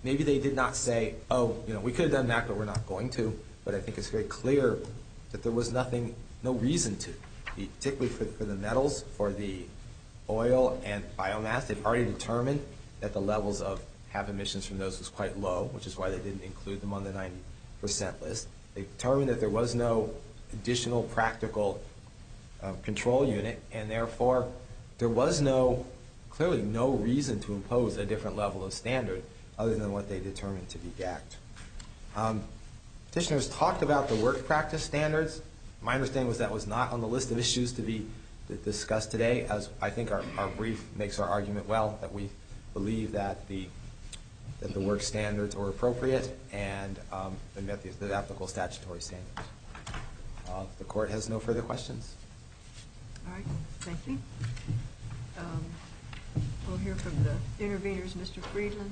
Speaker 6: maybe they did not say, oh, you know, we could have done that, but we're not going to. But I think it's very clear that there was nothing, no reason to, particularly for, for the metals, for the oil and biomass. They've already determined that the levels of H A V emissions from those was quite low, which is why they didn't include them on the ninety percent list. They determined that there was no additional practical uh, control unit, and therefore there was no, clearly no reason to impose a different level of standard other than what they determined to be G A C T. Um, petitioners talked about the work practice standards. My understanding was that was not on the list of issues to be discussed today, as I think our, our brief makes our argument well, that we believe that the that the work standards are appropriate and um, they met the, the applicable statutory standards. Uh, the court has no further questions.
Speaker 7: All right, thank you. Um, we'll hear from the interveners, Mister Friedland.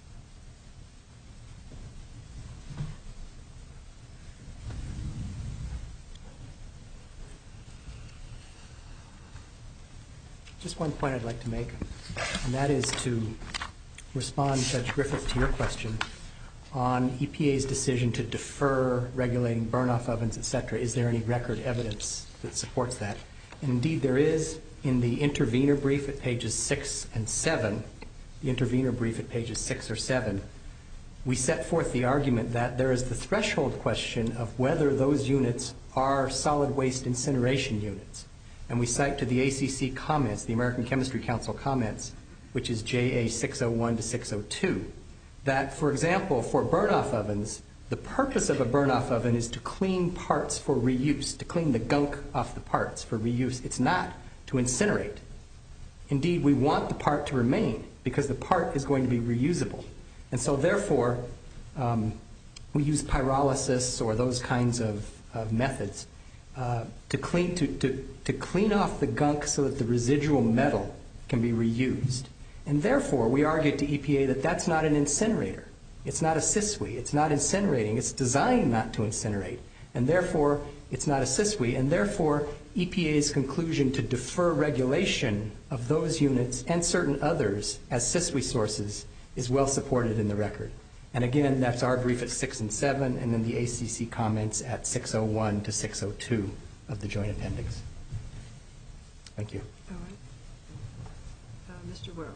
Speaker 8: Just one point I'd like to make, and that is to respond, Judge Griffith, to your question on E P A's decision to defer regulating burn-off ovens, et cetera. Is there any record evidence that supports that? And indeed, there is in the intervener brief at pages six and seven, the intervener brief at pages six or seven, we set forth the argument that there is the threshold question of whether those units are solid waste incineration units. And we cite to the A C C comments, the American Chemistry Council comments, which is J A six oh one to six oh two, that, for example, for burn-off ovens, the purpose of a burn-off oven is to clean parts for reuse, to clean the gunk off the parts for reuse. It's not to incinerate. Indeed, we want the part to remain because the part is going to be reusable. And so, therefore, um, we use pyrolysis or those kinds of, of methods uh, to clean to, to, to clean off the gunk so that the residual metal can be reused. And therefore, we argued to E P A that that's not an incinerator. It's not a S I S W I. It's not incinerating. It's designed not to incinerate. And therefore, it's not a S I S W I. And therefore, E P A's conclusion to defer regulation of those units and certain others as S I S W I sources is well supported in the record. And again, that's our brief at six and seven, and then the A C C comments at six oh one to six oh two of the joint appendix. Thank you.
Speaker 7: All right. Uh, Mister Werle.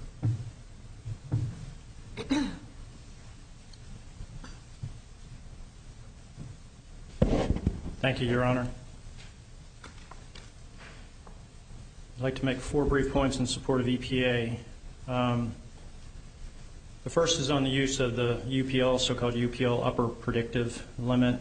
Speaker 9: Thank you, Your Honor. I'd like to make four brief points in support of E P A. Um, the first is on the use of the U P L, so-called U P L upper predictive limit.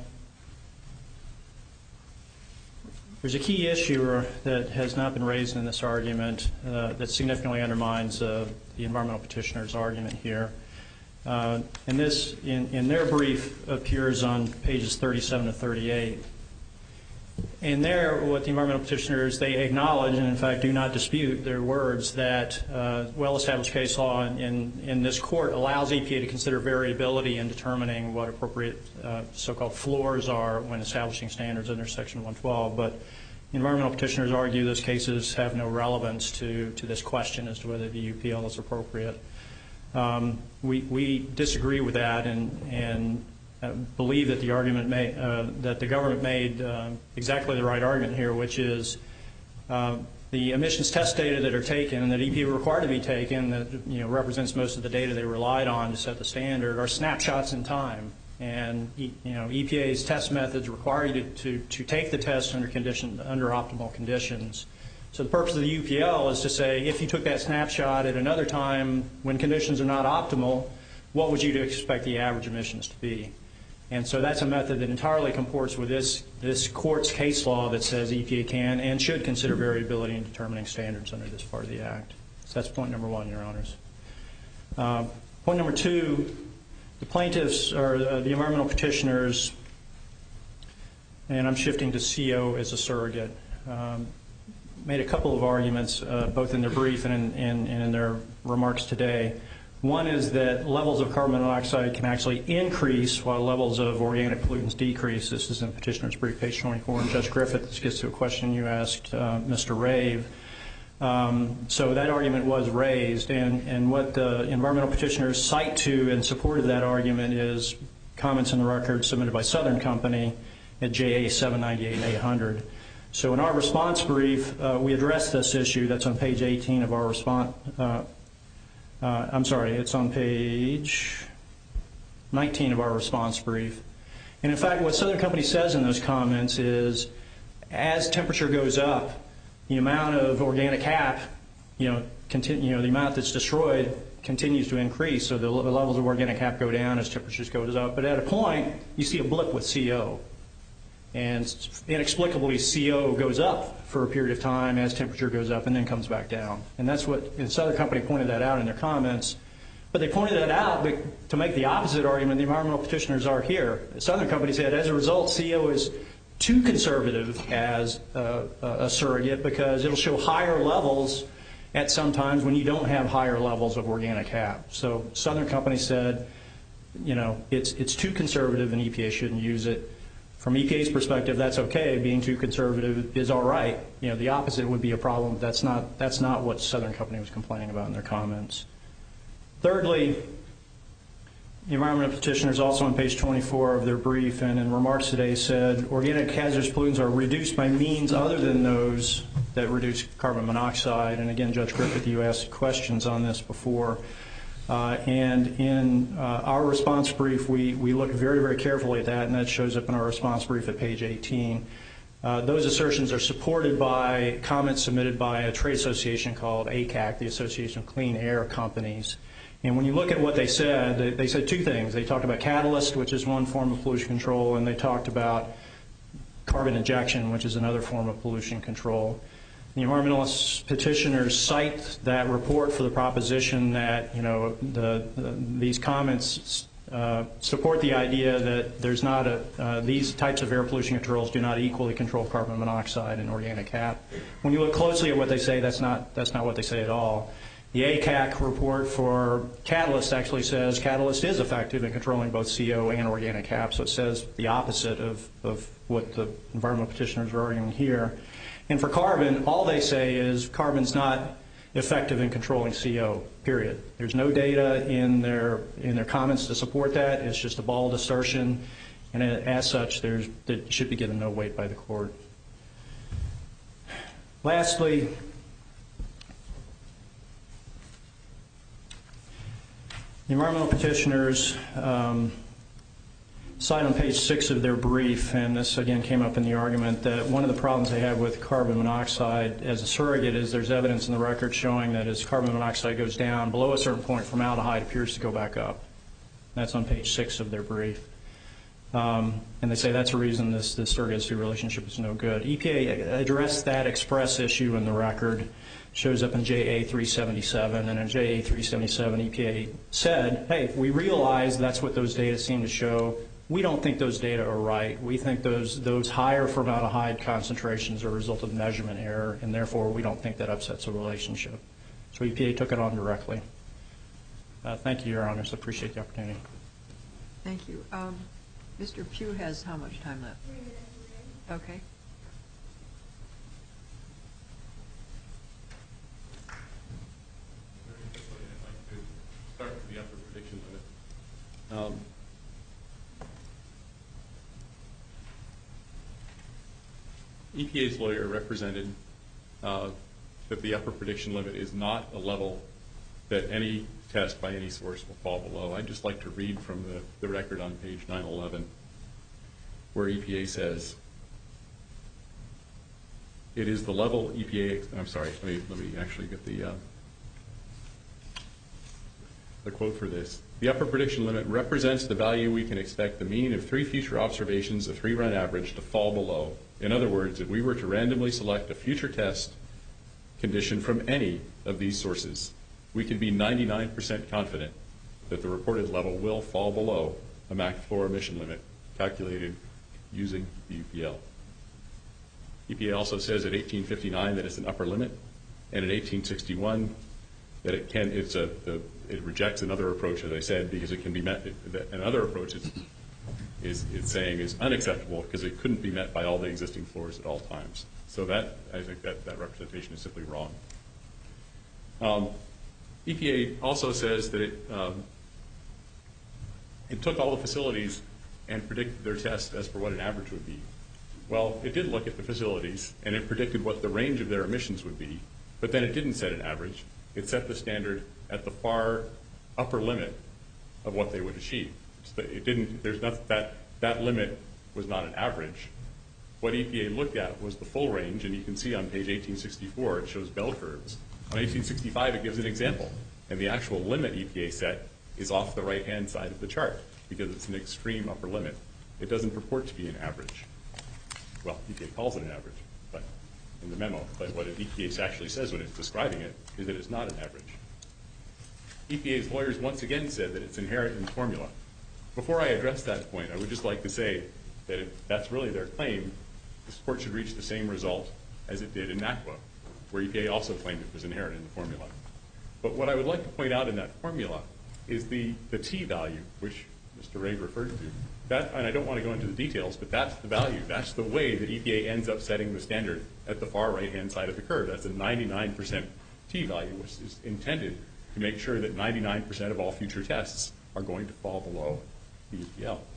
Speaker 9: There's a key issue that has not been raised in this argument uh, that significantly undermines uh, the environmental petitioner's argument here. Uh, and this, in, in their brief, appears on pages thirty-seven to thirty-eight. And there, what the environmental petitioners, they acknowledge and, in fact, do not dispute their words that uh, well-established case law in, in, in this court allows E P A to consider variability in determining what appropriate uh, so-called floors are when establishing standards under Section one twelve. But environmental petitioners argue those cases have no relevance to, to this question as to whether the U P L is appropriate. Um, we, we disagree with that and, and uh, believe that the argument may, uh, that the government made uh, exactly the right argument here, which is uh, the emissions test data that are taken and that E P A required to be taken, that you know represents most of the data they relied on to set the standard, are snapshots in time. And you know E P A's test methods require you to, to, to take the test under condition under optimal conditions. So the purpose of the U P L is to say, if you took that snapshot at another time when conditions are not optimal, what would you expect the average emissions to be? And so that's a method that entirely comports with this, this court's case law that says E P A can and should consider variability in determining standards under this part of the Act. So that's point number one, Your Honors. Uh, point number two, the plaintiffs, or uh, the environmental petitioners, and I'm shifting to C O as a surrogate, um, made a couple of arguments, uh, both in their brief and in, in, and in their remarks today. One is that levels of carbon monoxide can actually increase while levels of organic pollutants decrease. This is in Petitioner's brief, page twenty-four. And Judge Griffith, this gets to a question you asked uh, Mister Rave. Um, so that argument was raised, and, and what the environmental petitioners cite to in support of that argument is comments in the record submitted by Southern Company at J A seven ninety-eight and eight hundred. So in our response brief, uh, we addressed this issue. That's on page eighteen of our response. Uh, uh, I'm sorry, it's on page nineteen of our response brief. And in fact, what Southern Company says in those comments is, as temperature goes up, the amount of organic hap, you know, continue, you know, the amount that's destroyed continues to increase. So the levels of organic hap go down as temperatures goes up. But at a point, you see a blip with C O. And inexplicably, C O goes up for a period of time as temperature goes up and then comes back down. And that's what, and Southern Company pointed that out in their comments. But they pointed that out to make the opposite argument the environmental petitioners are here. Southern Company said, as a result, C O is too conservative as a, a surrogate because it'll show higher levels at some times when you don't have higher levels of organic hap. So Southern Company said, you know, it's it's too conservative and E P A shouldn't use it. From E P A's perspective, that's okay. Being too conservative is all right. You know, the opposite would be a problem. That's not that's not what Southern Company was complaining about in their comments. Thirdly, the environmental petitioners also on page twenty-four of their brief and in remarks today said organic hazardous pollutants are reduced by means other than those that reduce carbon monoxide. And again, Judge Griffith, you asked questions on this before. Uh, and in uh, our response brief, we, we look very, very carefully at that, and that shows up in our response brief at page eighteen. Uh, those assertions are supported by comments submitted by a trade association called A C A C, the Association of Clean Air Companies. And when you look at what they said, they, they said two things. They talked about catalyst, which is one form of pollution control, and they talked about carbon injection, which is another form of pollution control. The environmentalist petitioners cite that report for the proposition that, you know, the, the, these comments uh, support the idea that there's not a, uh, these types of air pollution controls do not equally control carbon monoxide and organic hap. When you look closely at what they say, that's not, that's not what they say at all. The A C A C report for catalyst actually says catalyst is effective in controlling both C O and organic hap, so it says the opposite of, of what the environmental petitioners are arguing here. And for carbon, all they say is carbon's not effective in controlling C O, period. There's no data in their in their comments to support that. It's just a bald assertion, and as such, there's it should be given no weight by the court. Lastly, the environmental petitioners um, cite on page six of their brief, and this again came up in the argument, that one of the problems they have with carbon monoxide as a surrogate is there's evidence in the record showing that as carbon monoxide goes down below a certain point, formaldehyde appears to go back up. That's on page six of their brief. Um, and they say that's a reason this, this surrogacy relationship is no good. E P A addressed that express issue in the record. Shows up in J A three seventy-seven, and in J A three seventy-seven, E P A said, hey, we realize that's what those data seem to show. We don't think those data are right. We think those those higher formaldehyde concentrations are a result of measurement error, and therefore we don't think that upsets the relationship. So E P A took it on directly. Uh, thank you, Your Honors. I appreciate the opportunity.
Speaker 7: Thank you. Um, Mister Pugh has how much time left? Three minutes. Okay.
Speaker 2: Start with the upper prediction limit. Um, E P A's lawyer represented uh, that the upper prediction limit is not a level that any test by any source will fall below. I'd just like to read from the, the record on page nine eleven, where E P A says, it is the level E P A, I'm sorry, let me, let me actually get the, uh, the quote for this. The upper prediction limit represents the value we can expect the mean of three future observations, a three-run average, to fall below. In other words, if we were to randomly select a future test condition from any of these sources, we can be ninety-nine percent confident that the reported level will fall below a max floor emission limit calculated using the U P L. E P A also says at eighteen fifty-nine that it's an upper limit, and at eighteen sixty-one that it can, it's a, the, it rejects another approach, as I said, because it can be met, another approach is, is it's saying is unacceptable because it couldn't be met by all the existing floors at all times. So that, I think that, that representation is simply wrong. Um, E P A also says that it, um, it took all the facilities and predicted their test as for what an average would be. Well, it did look at the facilities, and it predicted what the range of their emissions would be, but then it didn't set an average. It set the standard at the far upper limit of what they would achieve. It didn't, there's not, that, that limit was not an average. What E P A looked at was the full range, and you can see on page eighteen sixty-four, it shows bell curves. On eighteen sixty-five, it gives an example, and the actual limit E P A set is off the right-hand side of the chart because it's an extreme upper limit. It doesn't purport to be an average. Well, E P A calls it an average, but in the memo, but what E P A actually says when it's describing it is that it's not an average. E P A's lawyers once again said that it's inherent in the formula. Before I address that point, I would just like to say that if that's really their claim, this court should reach the same result as it did in NACWA, where E P A also claimed it was inherent in the formula. But what I would like to point out in that formula is the, the T value, which Mister Ray referred to. That, and I don't want to go into the details, but that's the value. That's the way that E P A ends up setting the standard at the far right-hand side of the curve. That's a ninety-nine percent T value, which is intended to make sure that ninety-nine percent of all future tests are going to fall below the E P L.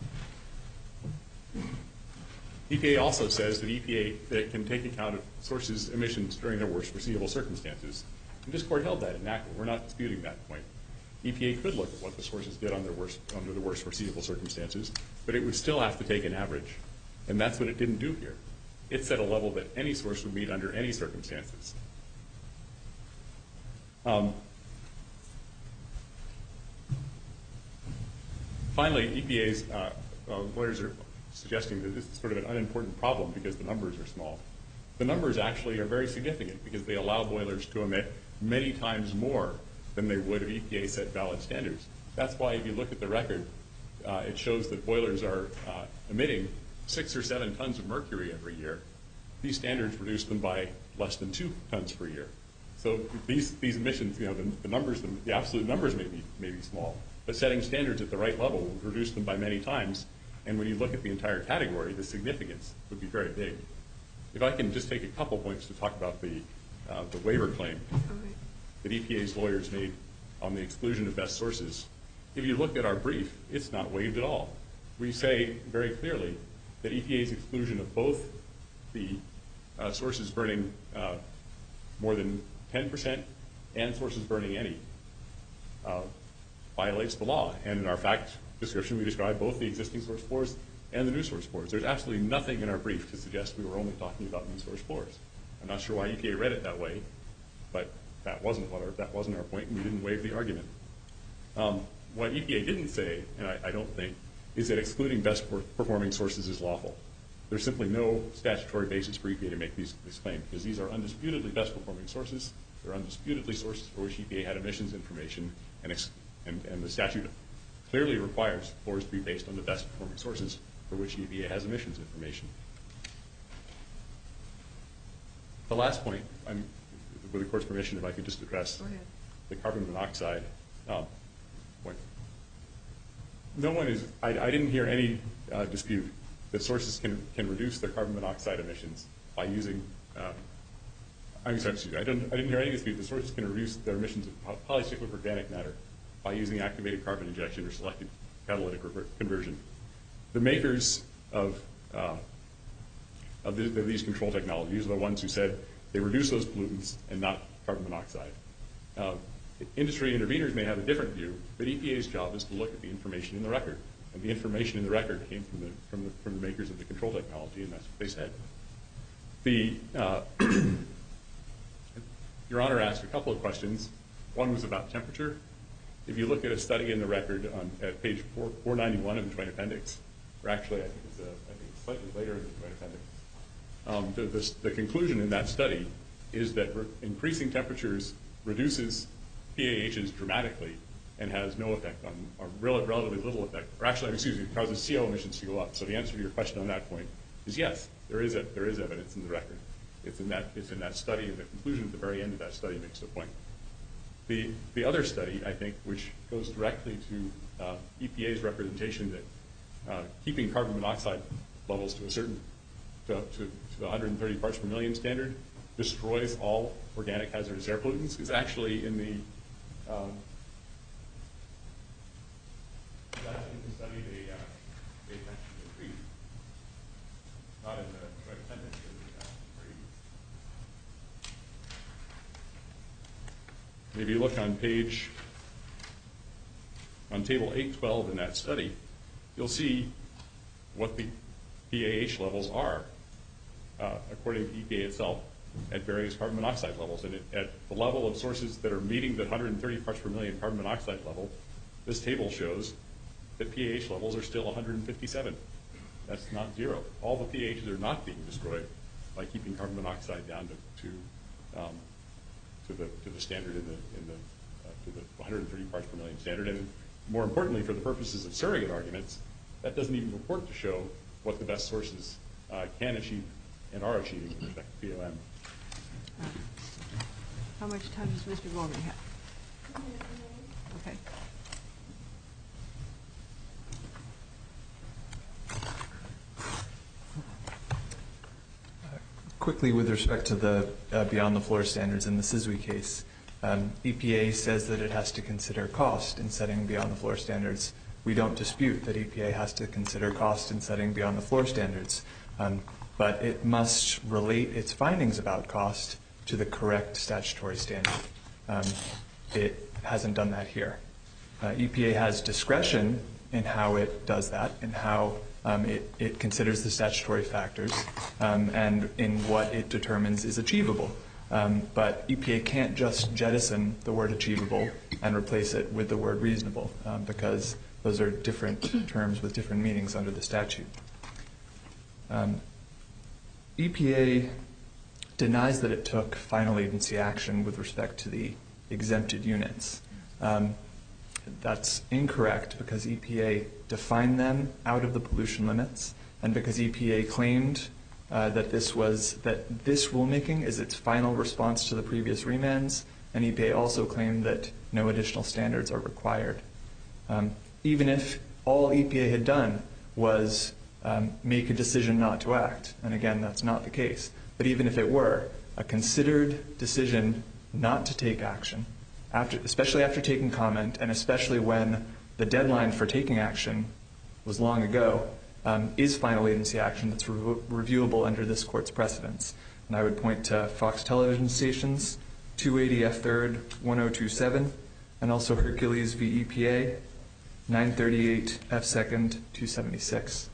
Speaker 2: E P A also says that E P A that it can take account of sources' emissions during their worst foreseeable circumstances. And this court held that in NACWA. We're not disputing that point. E P A could look at what the sources did on their worst, under the worst foreseeable circumstances, but it would still have to take an average. And that's what it didn't do here. It set a level that any source would meet under any circumstances. Um, finally, E P A's uh, uh, lawyers are suggesting that this is sort of an unimportant problem because the numbers are small. The numbers actually are very significant because they allow boilers to emit many times more than they would if E P A set valid standards. That's why if you look at the record, uh, it shows that boilers are uh, emitting six or seven tons of mercury every year. These standards reduce them by less than two tons per year. So these, these emissions, you know, the, the numbers, the, the absolute numbers may be, may be small, but setting standards at the right level would reduce them by many times. And when you look at the entire category, the significance would be very big. If I can just take a couple points to talk about the, uh, the waiver claim that E P A's lawyers made on the exclusion of best sources. If you look at our brief, it's not waived at all. We say very clearly that E P A's exclusion of both the uh, sources burning uh, more than ten percent and sources burning any uh, violates the law. And in our fact description, we describe both the existing source floors and the new source floors. There's absolutely nothing in our brief to suggest we were only talking about new source floors. I'm not sure why E P A read it that way, but that wasn't what our, that wasn't our point, and we didn't waive the argument. Um, what E P A didn't say, and I, I don't think, is that excluding best performing sources is lawful. There's simply no statutory basis for E P A to make these, this claim, because these are undisputedly best performing sources. They're undisputedly sources for which E P A had emissions information, and, ex, and, and the statute clearly requires floors to be based on the best performing sources for which E P A has emissions information. The last point, I'm, with the court's permission, if I could just address the carbon monoxide um, point. No one is, I, I didn't hear any uh, dispute that sources can, can reduce their carbon monoxide emissions by using, um, I'm sorry, excuse me, I didn't, I didn't hear any dispute that sources can reduce their emissions of polycyclic organic matter by using activated carbon injection or selective catalytic conversion. The makers of, uh, of, the, of these control technologies are the ones who said they reduce those pollutants and not carbon monoxide. Uh, industry interveners may have a different view, but E P A's job is to look at the information in the record. And the information in the record came from the, from the, from the makers of the control technology, and that's what they said. The, uh, Your Honor asked a couple of questions. One was about temperature. If you look at a study in the record on at page four ninety-one of the Joint Appendix, or actually I think it's, a, I think it's slightly later in the Joint Appendix, um, the, the, the conclusion in that study is that re increasing temperatures reduces P A Hs dramatically and has no effect on, or rel relatively little effect, or actually, excuse me, causes C O emissions to go up. So the answer to your question on that point is yes, there is, a, there is evidence in the record. It's in that, it's in that study, and the conclusion at the very end of that study makes the point. The, the other study, I think, which goes directly to uh, E P A's representation that uh, keeping carbon monoxide levels to a certain, to, to, to the one hundred thirty parts per million standard destroys all organic hazardous air pollutants is actually in the um, actually studied a uh, a tree, not in the joint appendix. If you look on page, on table eight twelve in that study, you'll see what the P A H levels are, uh, according to E P A itself, at various carbon monoxide levels. And it, at the level of sources that are meeting the one hundred thirty parts per million carbon monoxide level, this table shows that P A H levels are still one hundred fifty-seven. That's not zero. All the P A Hs are not being destroyed by keeping carbon monoxide down to, to um, to the to the standard in the in the uh, to the one hundred thirty parts per million standard, and more importantly, for the purposes of surrogate arguments, that doesn't even purport to show what the best sources uh, can achieve and are achieving with respect to P O M.
Speaker 7: Uh, how much time does Mister Gorman have? Okay.
Speaker 5: Quickly, with respect to the uh, beyond the floor standards in the C I S W I case, um, E P A says that it has to consider cost in setting beyond the floor standards. We don't dispute that E P A has to consider cost in setting beyond the floor standards, um, but it must relate its findings about cost to the correct statutory standard. Um, it hasn't done that here. Uh, E P A has discretion in how it does that, and how Um, it, it considers the statutory factors um, and in what it determines is achievable. Um, but E P A can't just jettison the word achievable and replace it with the word reasonable um, because those are different terms with different meanings under the statute. Um, E P A denies that it took final agency action with respect to the exempted units. Um, That's incorrect because E P A defined them out of the pollution limits, and because E P A claimed uh, that this was that this rulemaking is its final response to the previous remands, and E P A also claimed that no additional standards are required. Um, even if all E P A had done was um, make a decision not to act, and again, that's not the case, but even if it were, a considered decision not to take action, After, especially after taking comment, and especially when the deadline for taking action was long ago, um, is final agency action that's re reviewable under this court's precedents. And I would point to Fox Television Stations, two eighty F third, one oh two seven, and also Hercules v. E P A, nine thirty-eight F second, two seventy-six.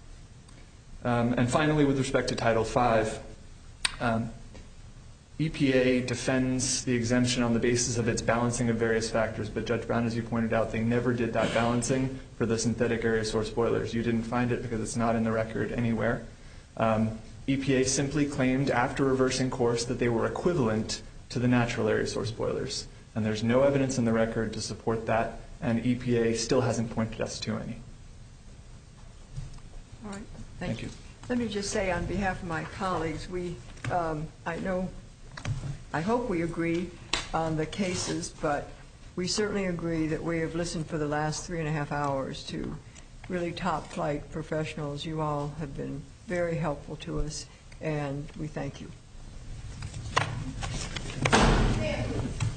Speaker 5: Um, and finally, with respect to Title five, um, E P A defends the exemption on the basis of its balancing of various factors, but Judge Brown, as you pointed out, they never did that balancing for the synthetic area source boilers. You didn't find it because it's not in the record anywhere. Um, E P A simply claimed after reversing course that they were equivalent to the natural area source boilers, and there's no evidence in the record to support that, and E P A still hasn't pointed us to any.
Speaker 7: All right, thank,
Speaker 5: Thank
Speaker 7: you.
Speaker 5: you.
Speaker 7: Let me just say on behalf of my colleagues, we, um, I know, I hope we agree on the cases, but we certainly agree that we have listened for the last three and a half hours to really top-flight professionals. You all have been very helpful to us, and we thank you.